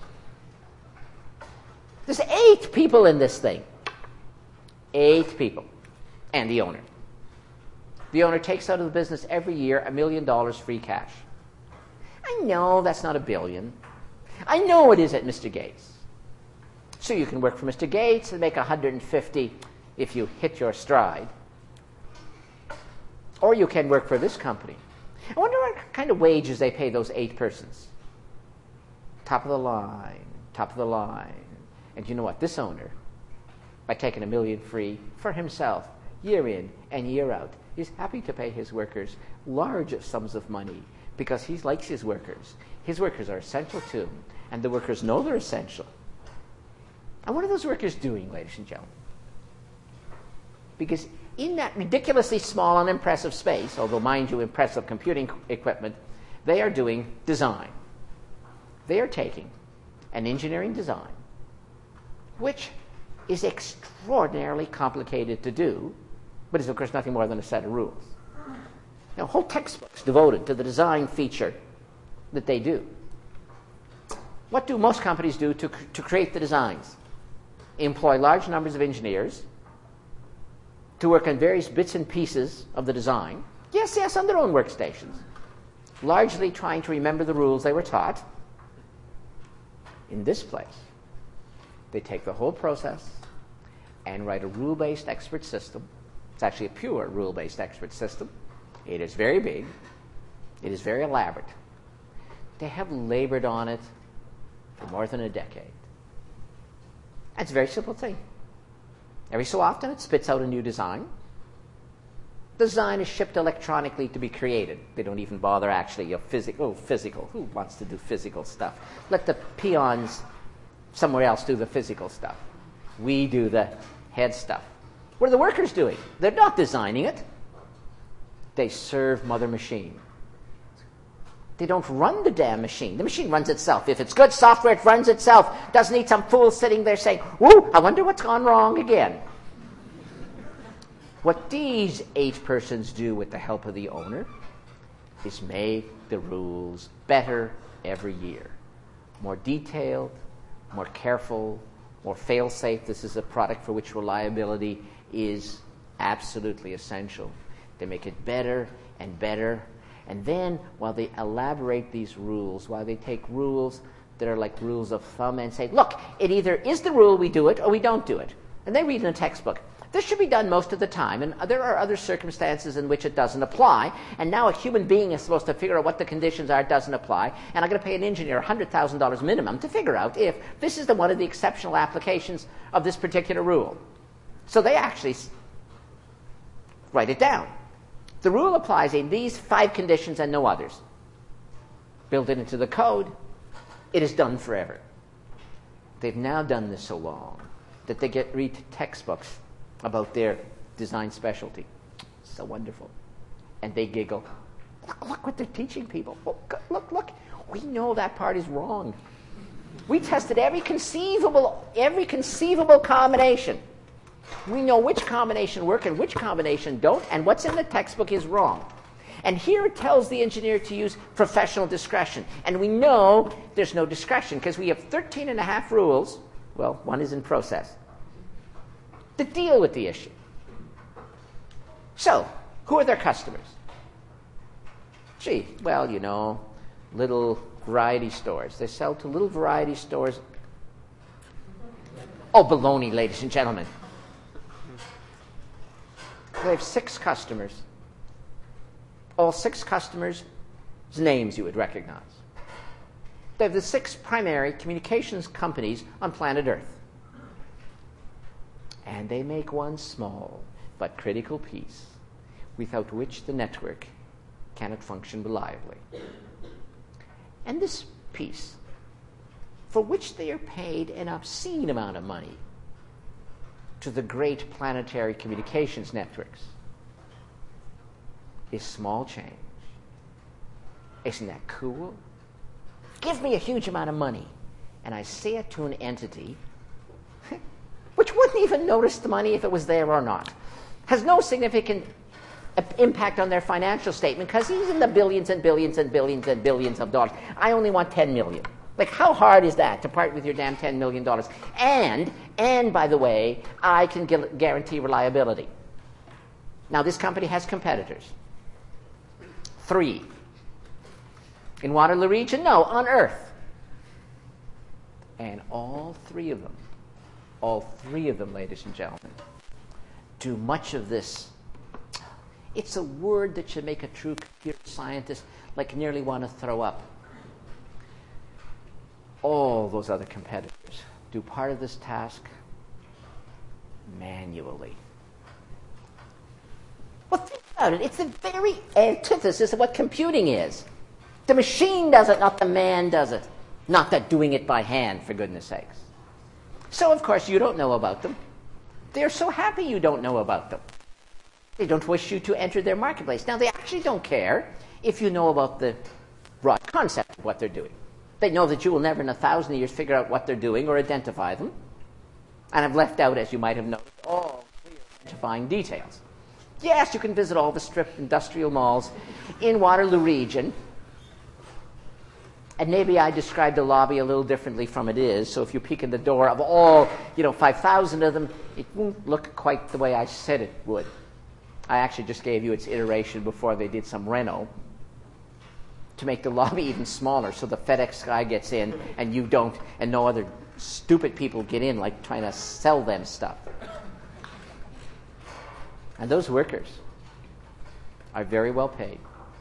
There's 8 people in this thing. 8 people. And the owner. The owner takes out of the business every year $1 million free cash. I know that's not $1 billion. I know it is at Mr. Gates. So you can work for Mr. Gates and make 150 if you hit your stride. Or you can work for this company. I wonder what kind of wages they pay those 8 persons. Top of the line. And you know what? This owner, by taking $1 million free for himself, year in and year out, is happy to pay his workers large sums of money because he likes his workers. His workers are essential to him, and the workers know they're essential. And what are those workers doing, ladies and gentlemen? Because in that ridiculously small, unimpressive space, although, mind you, impressive computing equipment, they are doing design. They are taking an engineering design, which is extraordinarily complicated to do, but is, of course, nothing more than a set of rules. Now, whole textbooks devoted to the design feature that they do. What do most companies do to create the designs? Employ large numbers of engineers to work on various bits and pieces of the design. Yes, on their own workstations. Largely trying to remember the rules they were taught. In this place, they take the whole process and write a rule-based expert system. It's actually a pure rule-based expert system. It is very big. It is very elaborate. They have labored on it for more than a decade. It's a very simple thing. Every so often, it spits out a new design. The design is shipped electronically to be created. They don't even bother actually physical. Who wants to do physical stuff? Let the peons somewhere else do the physical stuff. We do the head stuff. What are the workers doing? They're not designing it. They serve Mother Machine. They don't run the damn machine. The machine runs itself. If it's good software, it runs itself. Doesn't need some fool sitting there saying, "Woo, I wonder what's gone wrong again." What these 8 persons do with the help of the owner is make the rules better every year. More detailed, more careful, more fail-safe. This is a product for which reliability is absolutely essential. They make it better and better. And then, while they elaborate these rules, while they take rules that are like rules of thumb and say, look, it either is the rule, we do it, or we don't do it. And they read in a textbook, this should be done most of the time, and there are other circumstances in which it doesn't apply, and now a human being is supposed to figure out what the conditions are, it doesn't apply, and I'm going to pay an engineer $100,000 minimum to figure out if this is one of the exceptional applications of this particular rule. So they actually write it down. The rule applies in these 5 conditions and no others. Built it into the code, it is done forever. They've now done this so long that they read textbooks about their design specialty. So wonderful. And they giggle. Look what they're teaching people. Oh, look. We know that part is wrong. We tested every conceivable combination. We know which combination work and which combination don't, and what's in the textbook is wrong. And here it tells the engineer to use professional discretion. And we know there's no discretion because we have 13 and a half rules, well, one is in process, to deal with the issue. So, who are their customers? Gee, well, little variety stores. They sell to little variety stores. Oh, baloney, ladies and gentlemen. They have 6 customers. All 6 customers' names you would recognize. They have the 6 primary communications companies on planet Earth. And they make one small, but critical piece, without which the network cannot function reliably. And this piece, for which they are paid an obscene amount of money to the great planetary communications networks, is small change. Isn't that cool? Give me a huge amount of money, and I say it to an entity which wouldn't even notice the money if it was there or not. Has no significant impact on their financial statement because he's in the billions and billions and billions and billions of dollars. I only want 10 million. Like, how hard is that to part with your damn $10 million? And by the way, I can guarantee reliability. Now, this company has competitors. 3. In Waterloo region? No, on Earth. And all three of them, ladies and gentlemen, do much of this. It's a word that should make a true computer scientist like nearly want to throw up. All those other competitors do part of this task manually. Well, think about it. It's the very antithesis of what computing is. The machine does it, not the man does it. Not that doing it by hand, for goodness sakes. So, of course, you don't know about them. They're so happy you don't know about them. They don't wish you to enter their marketplace. Now, they actually don't care if you know about the broad concept of what they're doing. They know that you will never in 1,000 years figure out what they're doing or identify them. And I've left out, as you might have noticed, all clear identifying details. Yes, you can visit all the strip industrial malls in Waterloo region. And maybe I described the lobby a little differently from it is. So if you peek in the door of all, 5,000 of them, it won't look quite the way I said it would. I actually just gave you its iteration before they did some reno to make the lobby even smaller so the FedEx guy gets in and you don't, and no other stupid people get in like trying to sell them stuff. And those workers are very well paid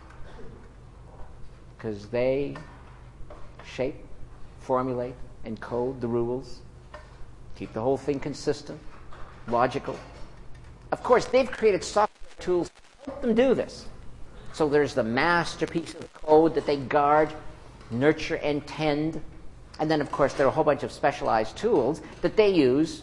because they shape, formulate, and code the rules, keep the whole thing consistent, logical. Of course, they've created software tools to help them do this. So there's the masterpiece of code that they guard, nurture, and tend. And then, of course, there are a whole bunch of specialized tools that they use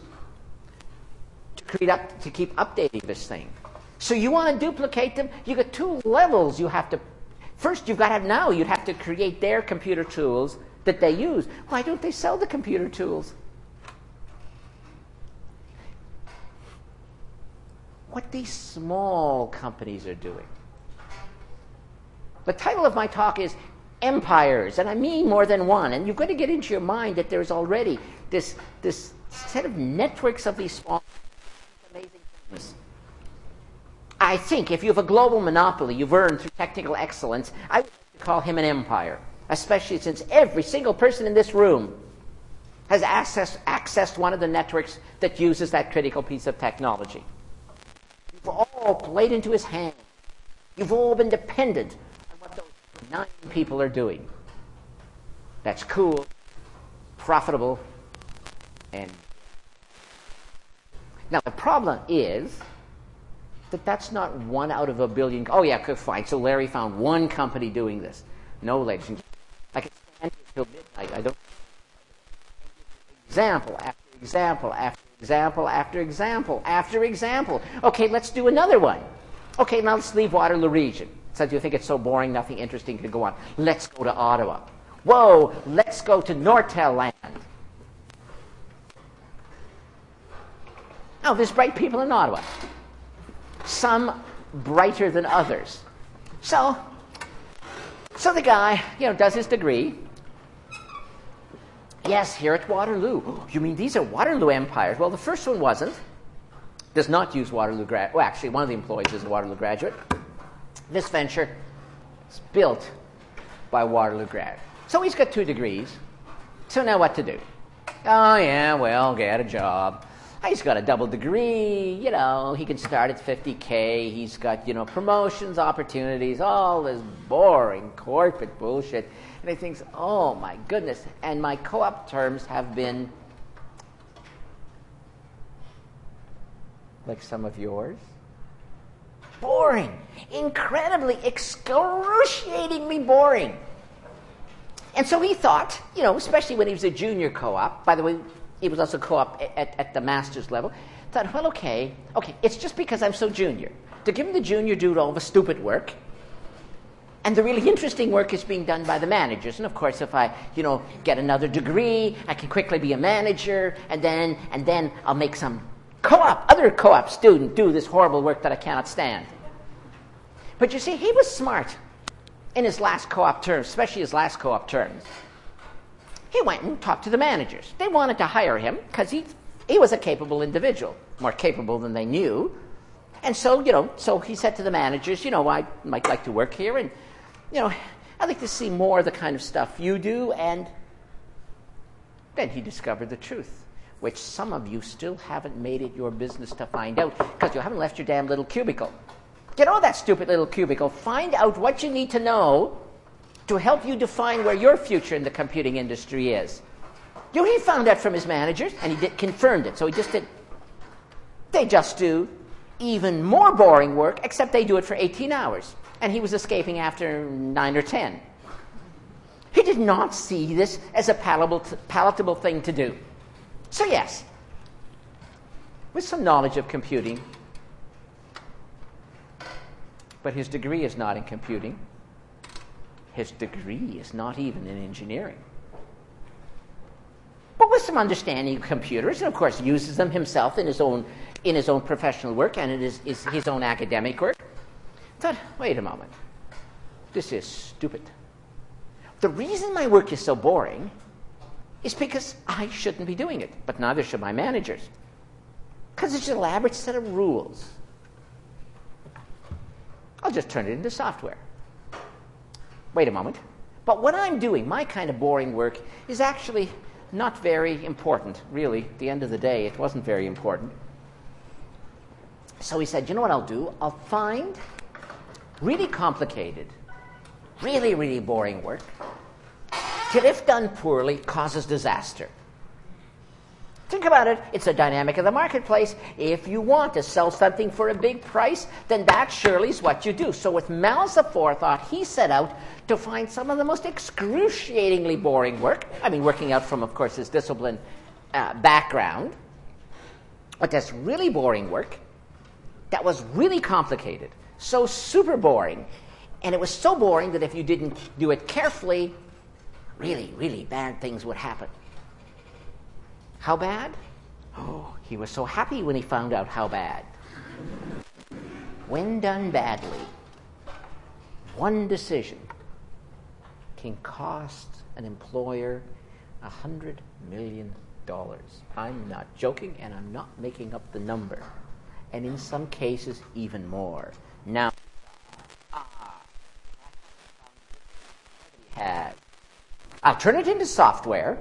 to keep updating this thing. So you want to duplicate them? You got two levels you have to. First, you'd have to create their computer tools that they use. Why don't they sell the computer tools? What these small companies are doing. The title of my talk is Empires, and I mean more than one. And you've got to get into your mind that there's already this set of networks of these small amazing things. I think if you have a global monopoly you've earned through technical excellence, I would like to call him an empire, especially since every single person in this room has accessed one of the networks that uses that critical piece of technology. You've all played into his hand. You've all been dependent on what those 9 people are doing. That's cool, profitable, and... Now, the problem is that that's not 1 out of a billion. Oh, yeah, fine. So Larry found one company doing this. No, ladies and gentlemen. I can stand here till midnight. I don't... Example after example after example after example after example. Okay, let's do another one. Okay, now let's leave Waterloo region. Since you think it's so boring, nothing interesting can go on. Let's go to Ottawa. Whoa, let's go to Nortel land. Oh, there's bright people in Ottawa. Some brighter than others. So the guy, does his degree. Yes, here at Waterloo. Oh, you mean these are Waterloo empires? Well, the first one wasn't. Does not use Waterloo grad. Well, actually, one of the employees is a Waterloo graduate. This venture is built by Waterloo grad. So he's got 2 degrees. So now what to do? Oh, yeah, well, get a job. He's got a double degree, he can start at $50K. He's got, promotions, opportunities, all this boring corporate bullshit. And he thinks, oh, my goodness. And my co-op terms have been like some of yours. boring, incredibly, excruciatingly boring. And so he thought, especially when he was a junior co-op, by the way, he was also co-op at the master's level, thought, well, okay, it's just because I'm so junior. To give him the junior dude all the stupid work, and the really interesting work is being done by the managers. And of course, if I, get another degree, I can quickly be a manager, and then I'll make some other co-op student do this horrible work that I cannot stand. But you see, he was smart in his last co-op terms, especially his last co-op terms. He went and talked to the managers. They wanted to hire him because he was a capable individual, more capable than they knew. And so, so he said to the managers, I might like to work here, and, I'd like to see more of the kind of stuff you do. And then he discovered the truth, which some of you still haven't made it your business to find out because you haven't left your damn little cubicle. Get out of that stupid little cubicle. Find out what you need to know to help you define where your future in the computing industry is. He found out from his managers, and he confirmed it. So he just did. They just do even more boring work, except they do it for 18 hours. And he was escaping after 9 or 10. He did not see this as a palatable thing to do. So yes, with some knowledge of computing, but his degree is not in computing. His degree is not even in engineering. But with some understanding of computers, and of course uses them himself in his own professional work and in his own academic work, thought, wait a moment, this is stupid. The reason my work is so boring is because I shouldn't be doing it, but neither should my managers. Because it's an elaborate set of rules. I'll just turn it into software. Wait a moment. But what I'm doing, my kind of boring work, is actually not very important, really. At the end of the day, it wasn't very important. So he said, you know what I'll do? I'll find really complicated, really, really boring work that, if done poorly, causes disaster. Think about it. It's a dynamic of the marketplace. If you want to sell something for a big price, then that surely is what you do. So with malice aforethought, he set out to find some of the most excruciatingly boring work. I mean, working out from, of course, his discipline background. But that's really boring work that was really complicated. So super boring. And it was so boring that if you didn't do it carefully, really, really bad things would happen. How bad? Oh, he was so happy when he found out how bad. When done badly, one decision can cost an employer $100 million. I'm not joking, and I'm not making up the number. And in some cases, even more. Now, I'll turn it into software.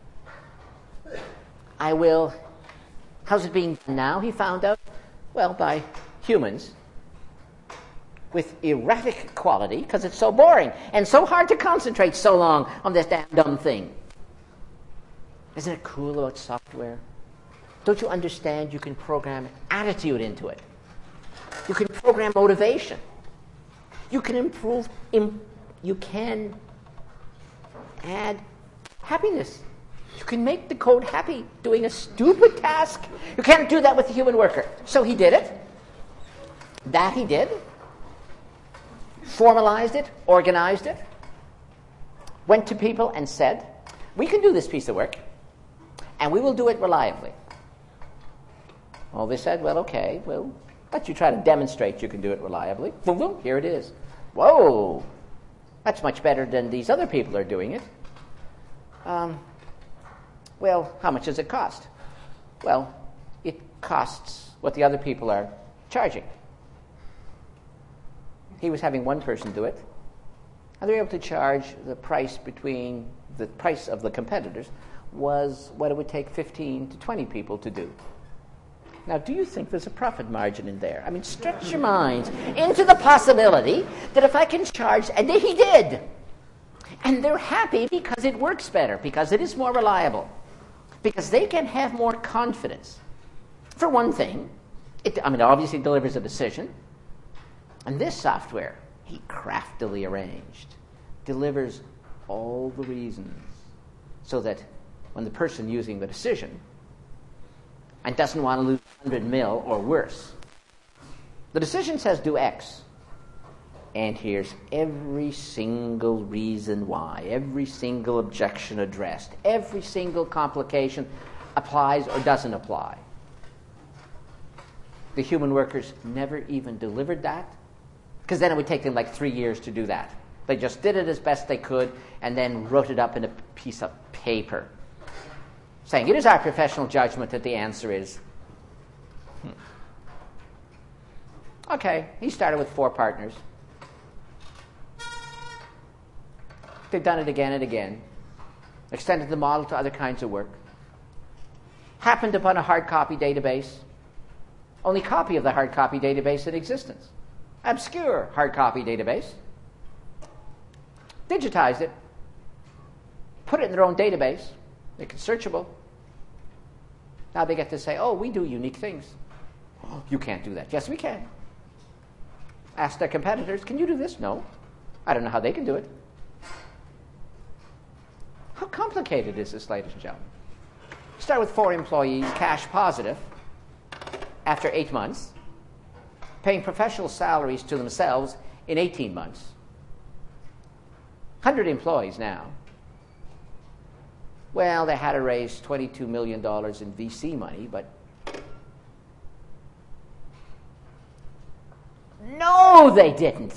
I will. How's it being done now? He found out, well, by humans with erratic quality, because it's so boring and so hard to concentrate so long on this damn dumb thing. Isn't it cool about software? Don't you understand you can program attitude into it? You can program motivation. You can improve, you can add happiness. You can make the code happy doing a stupid task. You can't do that with the human worker. So he did it. That he did. Formalized it, organized it, went to people and said, we can do this piece of work, and we will do it reliably. Well, they said, well, okay, we'll let you try to demonstrate you can do it reliably. Boom, boom, here it is. Whoa, that's much better than these other people are doing it. Well, how much does it cost? Well, it costs what the other people are charging. He was having one person do it, and they were able to charge the price between the price of the competitors was what it would take 15 to 20 people to do. Now, do you think there's a profit margin in there? I mean, stretch your minds into the possibility that if I can charge, and he did, and they're happy because it works better, because it is more reliable, because they can have more confidence. For one thing, it obviously delivers a decision. And this software, he craftily arranged, delivers all the reasons so that when the person using the decision and doesn't want to lose 100 mil or worse, the decision says do X. And here's every single reason why, every single objection addressed, every single complication applies or doesn't apply. The human workers never even delivered that, because then it would take them like 3 years to do that. They just did it as best they could and then wrote it up in a piece of paper, saying, it is our professional judgment that the answer is. Okay, he started with 4 partners. They've done it again and again. Extended the model to other kinds of work. Happened upon a hard copy database. Only copy of the hard copy database in existence. Obscure hard copy database. Digitized it. Put it in their own database. Make it searchable. Now they get to say, oh, we do unique things. Oh, you can't do that. Yes, we can. Ask their competitors, can you do this? No. I don't know how they can do it. How complicated is this, ladies and gentlemen? Start with 4 employees, cash positive, after 8 months, paying professional salaries to themselves in 18 months. 100 employees now. Well, they had to raise $22 million in VC money, but no, they didn't.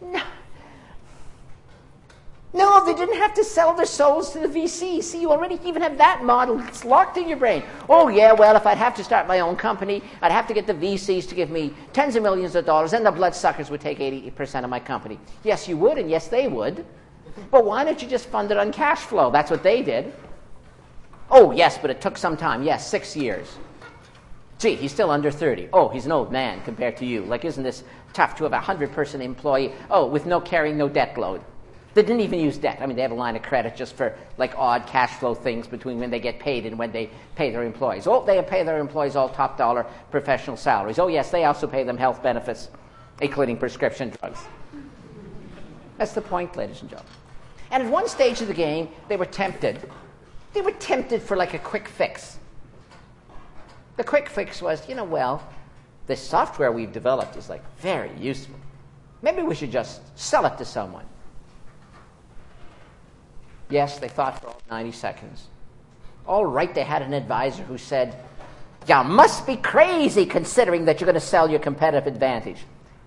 No, they didn't have to sell their souls to the VC. See, you already even have that model. It's locked in your brain. Oh, yeah, well, if I'd have to start my own company, I'd have to get the VCs to give me tens of millions of dollars, and the bloodsuckers would take 80% of my company. Yes, you would, and yes, they would. But why don't you just fund it on cash flow? That's what they did. Oh, yes, but it took some time. Yes, 6 years. Gee, he's still under 30. Oh, he's an old man compared to you. Like, isn't this tough to have a 100-person employee? Oh, with no carrying, no debt load. They didn't even use debt. I mean, they have a line of credit just for like odd cash flow things between when they get paid and when they pay their employees. Oh, they pay their employees all top dollar professional salaries. Oh, yes, they also pay them health benefits, including prescription drugs. That's the point, ladies and gentlemen. And at one stage of the game, they were tempted. They were tempted for like a quick fix. The quick fix was, well, this software we've developed is like very useful. Maybe we should just sell it to someone. Yes, they thought for all 90 seconds. All right, they had an advisor who said, you must be crazy considering that you're going to sell your competitive advantage.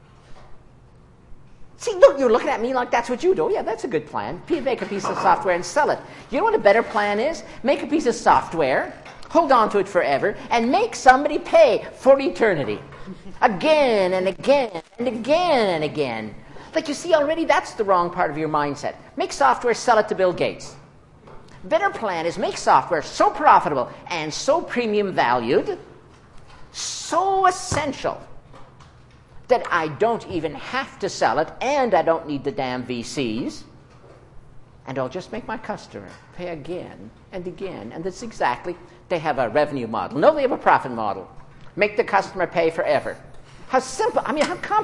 See, look, you're looking at me like that's what you do. Yeah, that's a good plan. Make a piece of software and sell it. You know what a better plan is? Make a piece of software, hold on to it forever, and make somebody pay for eternity. Again and again and again and again. Like, you see, already that's the wrong part of your mindset. Make software, sell it to Bill Gates. Better plan is make software so profitable and so premium valued, so essential, that I don't even have to sell it, and I don't need the damn VCs, and I'll just make my customer pay again and again. And that's exactly, they have a revenue model. No, they have a profit model. Make the customer pay forever. How simple, I mean,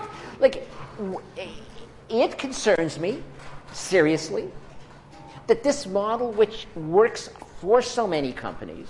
it concerns me, seriously, that this model, which works for so many companies,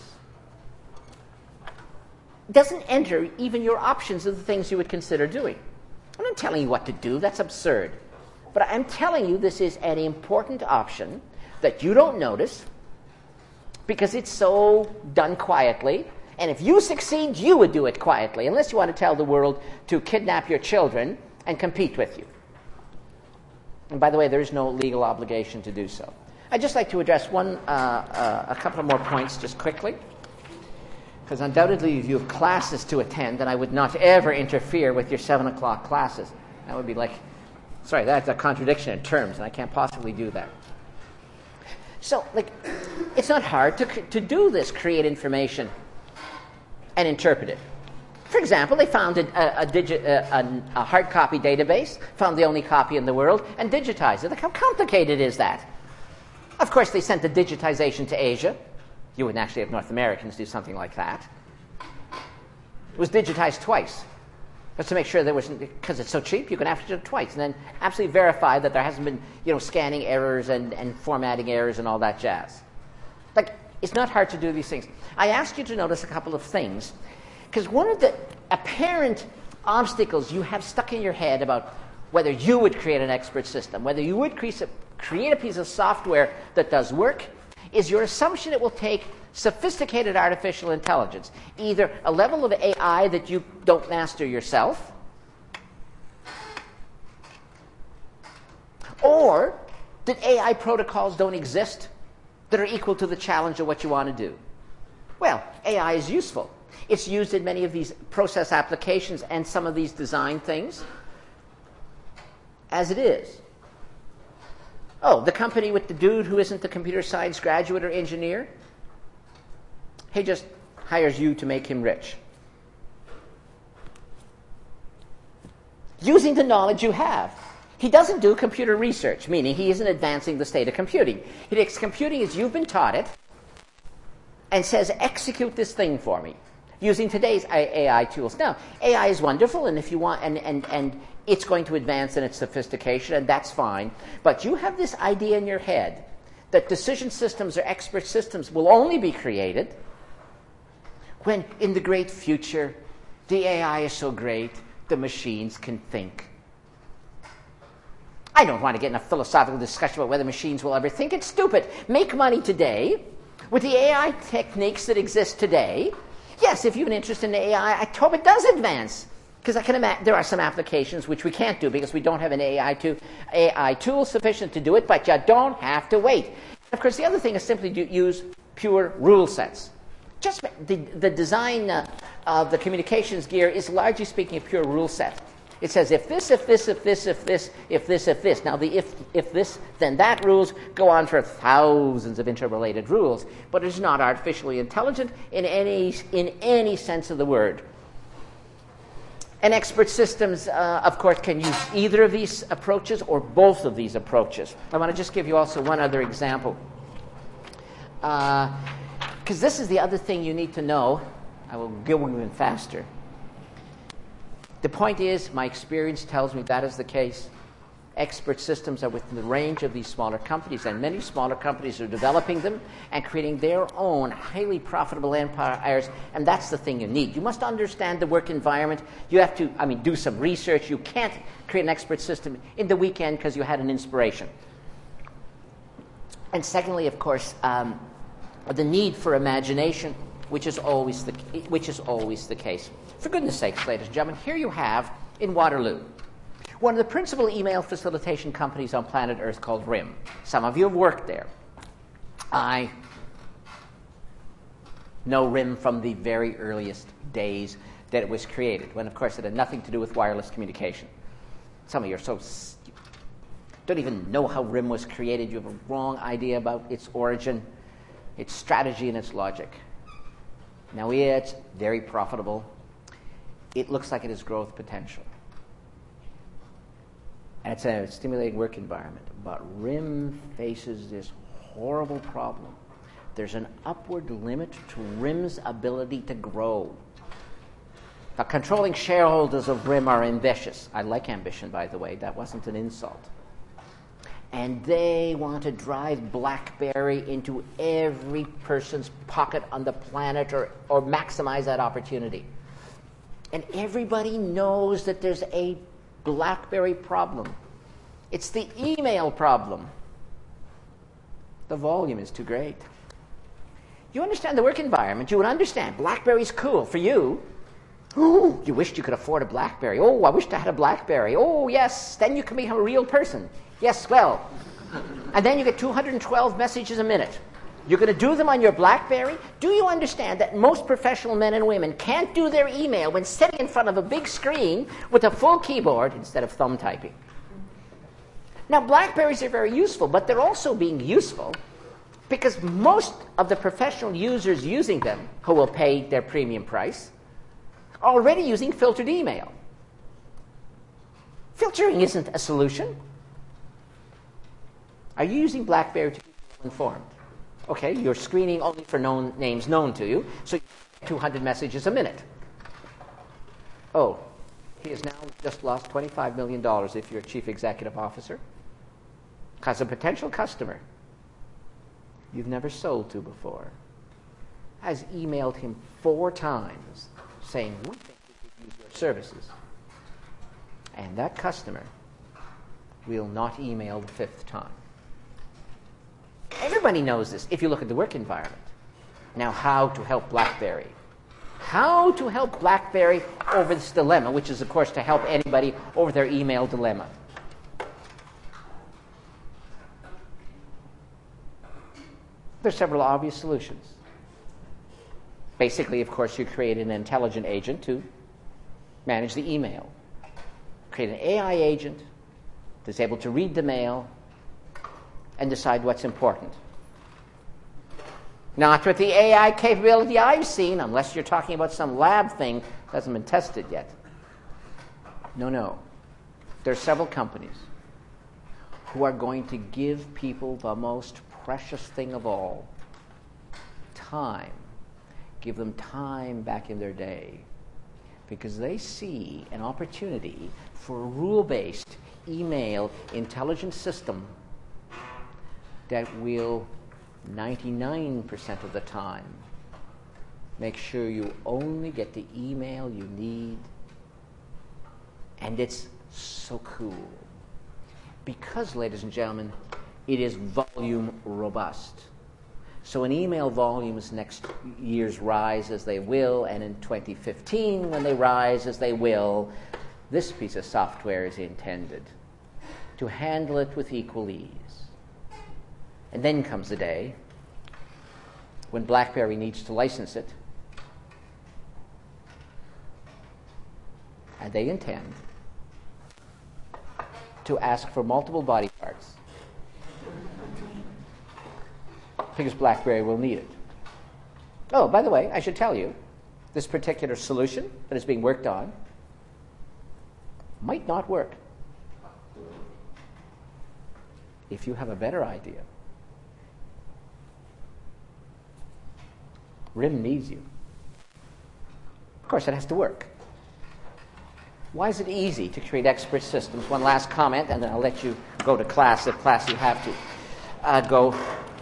doesn't enter even your options of the things you would consider doing. I'm not telling you what to do. That's absurd. But I'm telling you this is an important option that you don't notice because it's so done quietly. And if you succeed, you would do it quietly, unless you want to tell the world to kidnap your children and compete with you. And by the way, there is no legal obligation to do so. I'd just like to address a couple of more points just quickly, because undoubtedly you have classes to attend, and I would not ever interfere with your 7 o'clock classes. That would be like, sorry, that's a contradiction in terms, and I can't possibly do that. So, it's not hard to do this, create information and interpret it. For example, they found a hard copy database, found the only copy in the world, and digitized it. Like, how complicated is that? Of course, they sent the digitization to Asia. You wouldn't actually have North Americans do something like that. It was digitized twice. Just to make sure there wasn't, because it's so cheap, you can have to do it twice, and then absolutely verify that there hasn't been, scanning errors and formatting errors and all that jazz. Like, it's not hard to do these things. I asked you to notice a couple of things, because one of the apparent obstacles you have stuck in your head about whether you would create an expert system, whether you would create a piece of software that does work, is your assumption it will take sophisticated artificial intelligence, either a level of AI that you don't master yourself, or that AI protocols don't exist that are equal to the challenge of what you want to do. Well, AI is useful. It's used in many of these process applications and some of these design things as it is. Oh, the company with the dude who isn't the computer science graduate or engineer, he just hires you to make him rich. Using the knowledge you have. He doesn't do computer research, meaning he isn't advancing the state of computing. He takes computing as you've been taught it and says, execute this thing for me, using today's AI tools. Now, AI is wonderful, and if you want, and it's going to advance in its sophistication, and that's fine. But you have this idea in your head that decision systems or expert systems will only be created when, in the great future, the AI is so great, the machines can think. I don't want to get in a philosophical discussion about whether machines will ever think. It's stupid. Make money today with the AI techniques that exist today. Yes, if you have an interest in AI, I hope it does advance. Because I can imagine there are some applications which we can't do because we don't have an AI tool sufficient to do it, but you don't have to wait. Of course, the other thing is simply to use pure rule sets. Just the design of the communications gear is largely speaking a pure rule set. It says if this, if this, if this, if this, if this, if this. Now the if this, then that rules go on for thousands of interrelated rules, but it's not artificially intelligent in any sense of the word. And expert systems, of course, can use either of these approaches or both of these approaches. I want to just give you also one other example. Because this is the other thing you need to know. I will go even faster. The point is, my experience tells me that is the case. Expert systems are within the range of these smaller companies, and many smaller companies are developing them and creating their own highly profitable empires, and that's the thing you need. You must understand the work environment. You have to, do some research. You can't create an expert system in the weekend because you had an inspiration. And secondly, of course, the need for imagination, which is always the case. For goodness sakes, ladies and gentlemen, here you have, in Waterloo, one of the principal email facilitation companies on planet Earth called RIM. Some of you have worked there. I know RIM from the very earliest days that it was created, when, of course, it had nothing to do with wireless communication. Some of you are don't even know how RIM was created. You have a wrong idea about its origin, its strategy, and its logic. Now, it's very profitable. It looks like it has growth potential. And it's a stimulating work environment. But RIM faces this horrible problem. There's an upward limit to RIM's ability to grow. The controlling shareholders of RIM are ambitious. I like ambition, by the way. That wasn't an insult. And they want to drive BlackBerry into every person's pocket on the planet or maximize that opportunity. And everybody knows that there's a BlackBerry problem. It's the email problem. The volume is too great. You understand the work environment. You would understand BlackBerry's cool for you. Oh, you wished you could afford a BlackBerry. Oh, I wished I had a BlackBerry. Oh, yes, then you can become a real person. Yes, well. And then you get 212 messages a minute. You're going to do them on your BlackBerry? Do you understand that most professional men and women can't do their email when sitting in front of a big screen with a full keyboard instead of thumb typing? Now, BlackBerries are very useful, but they're also being useful because most of the professional users using them, who will pay their premium price, are already using filtered email. Filtering isn't a solution. Are you using BlackBerry to keep people informed? Okay, you're screening only for names known to you, so you get 200 messages a minute. Oh, He has now just lost $25 million if you're a chief executive officer, because a potential customer you've never sold to before has emailed him 4 times saying, we think we could use your services. And that customer will not email the 5th time. Everybody knows this if you look at the work environment. Now, how to help BlackBerry? How to help BlackBerry over this dilemma, which is, of course, to help anybody over their email dilemma. There's several obvious solutions. Basically, of course, you create an intelligent agent to manage the email. Create an AI agent that's able to read the mail and decide what's important. Not with the AI capability I've seen, unless you're talking about some lab thing that hasn't been tested yet. No. There are several companies who are going to give people the most precious thing of all, time. Give them time back in their day, because they see an opportunity for a rule-based email intelligence system that will 99% of the time make sure you only get the email you need. And it's so cool because, ladies and gentlemen, it is volume robust. So in email volumes next year's rise as they will, and in 2015 when they rise as they will, this piece of software is intended to handle it with equal ease. And then comes the day when BlackBerry needs to license it, and they intend to ask for multiple body parts, because BlackBerry will need it. Oh, by the way, I should tell you, this particular solution that is being worked on might not work. If you have a better idea, RIM needs you. Of course, it has to work. Why is it easy to create expert systems? One last comment, and then I'll let you go to class if class you have to go.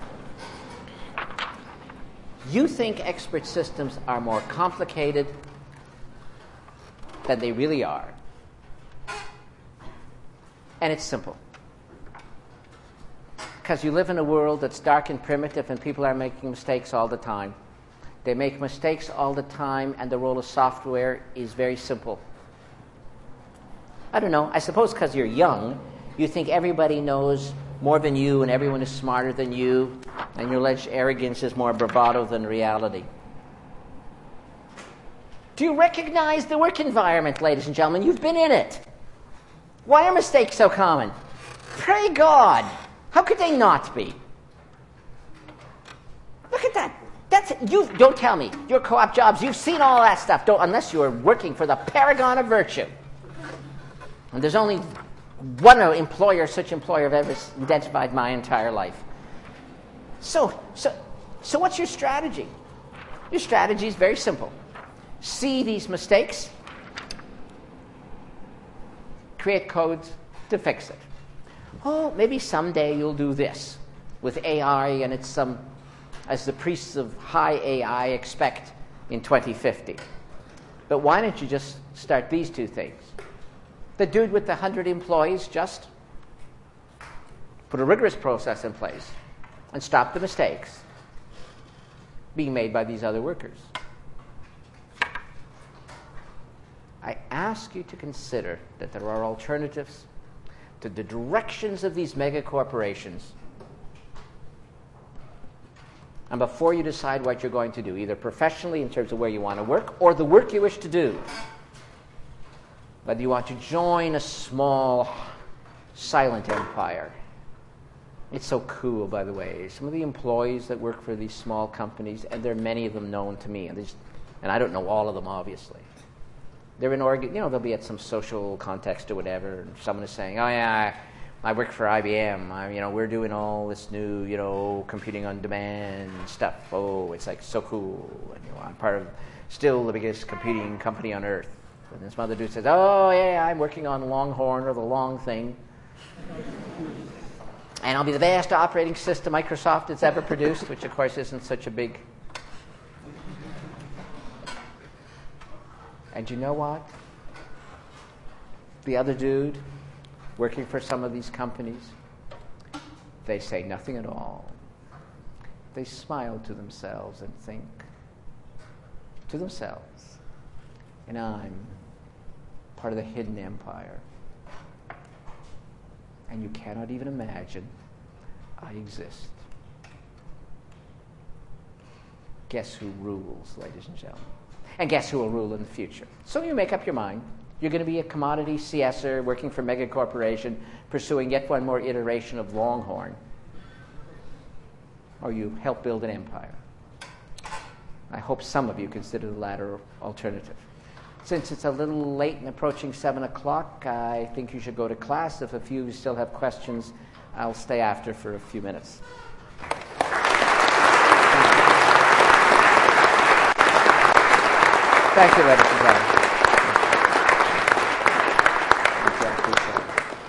You think expert systems are more complicated than they really are. And it's simple. Because you live in a world that's dark and primitive, and people are making mistakes all the time. They make mistakes all the time, and the role of software is very simple. I don't know, I suppose because you're young, you think everybody knows more than you and everyone is smarter than you, and your alleged arrogance is more bravado than reality. Do you recognize the work environment, ladies and gentlemen? You've been in it. Why are mistakes so common? Pray God. How could they not be? Look at that. Don't tell me. Your co-op jobs, you've seen all that stuff, unless you're working for the paragon of virtue. And there's only one such employer I've ever identified my entire life. So what's your strategy? Your strategy is very simple. See these mistakes, create codes to fix it. Oh, maybe someday you'll do this with AI, and it's as the priests of high AI expect in 2050. But why don't you just start these 2 things? The dude with the 100 employees just put a rigorous process in place and stop the mistakes being made by these other workers. I ask you to consider that there are alternatives to the directions of these mega corporations. And before you decide what you're going to do, either professionally in terms of where you want to work or the work you wish to do, whether you want to join a small, silent empire. It's so cool, by the way. Some of the employees that work for these small companies, and there are many of them known to me, and I don't know all of them, obviously. They're in they'll be at some social context or whatever, and someone is saying, oh yeah, I work for IBM. We're doing all this new, computing on demand stuff. Oh, it's like so cool. And, I'm part of still the biggest computing company on earth. And this mother dude says, oh, yeah, I'm working on Longhorn or the long thing. And I'll be the best operating system Microsoft has ever produced, which, of course, isn't such a big... And you know what? The other dude, working for some of these companies, they say nothing at all. They smile to themselves and think to themselves, and I'm part of the hidden empire. And you cannot even imagine I exist. Guess who rules, ladies and gentlemen? And guess who will rule in the future? So you make up your mind. You're going to be a commodity CSer working for mega corporation, pursuing yet one more iteration of Longhorn. Or you help build an empire. I hope some of you consider the latter alternative. Since it's a little late and approaching 7 o'clock, I think you should go to class. If a few of you still have questions, I'll stay after for a few minutes. Thank you, ladies and gentlemen.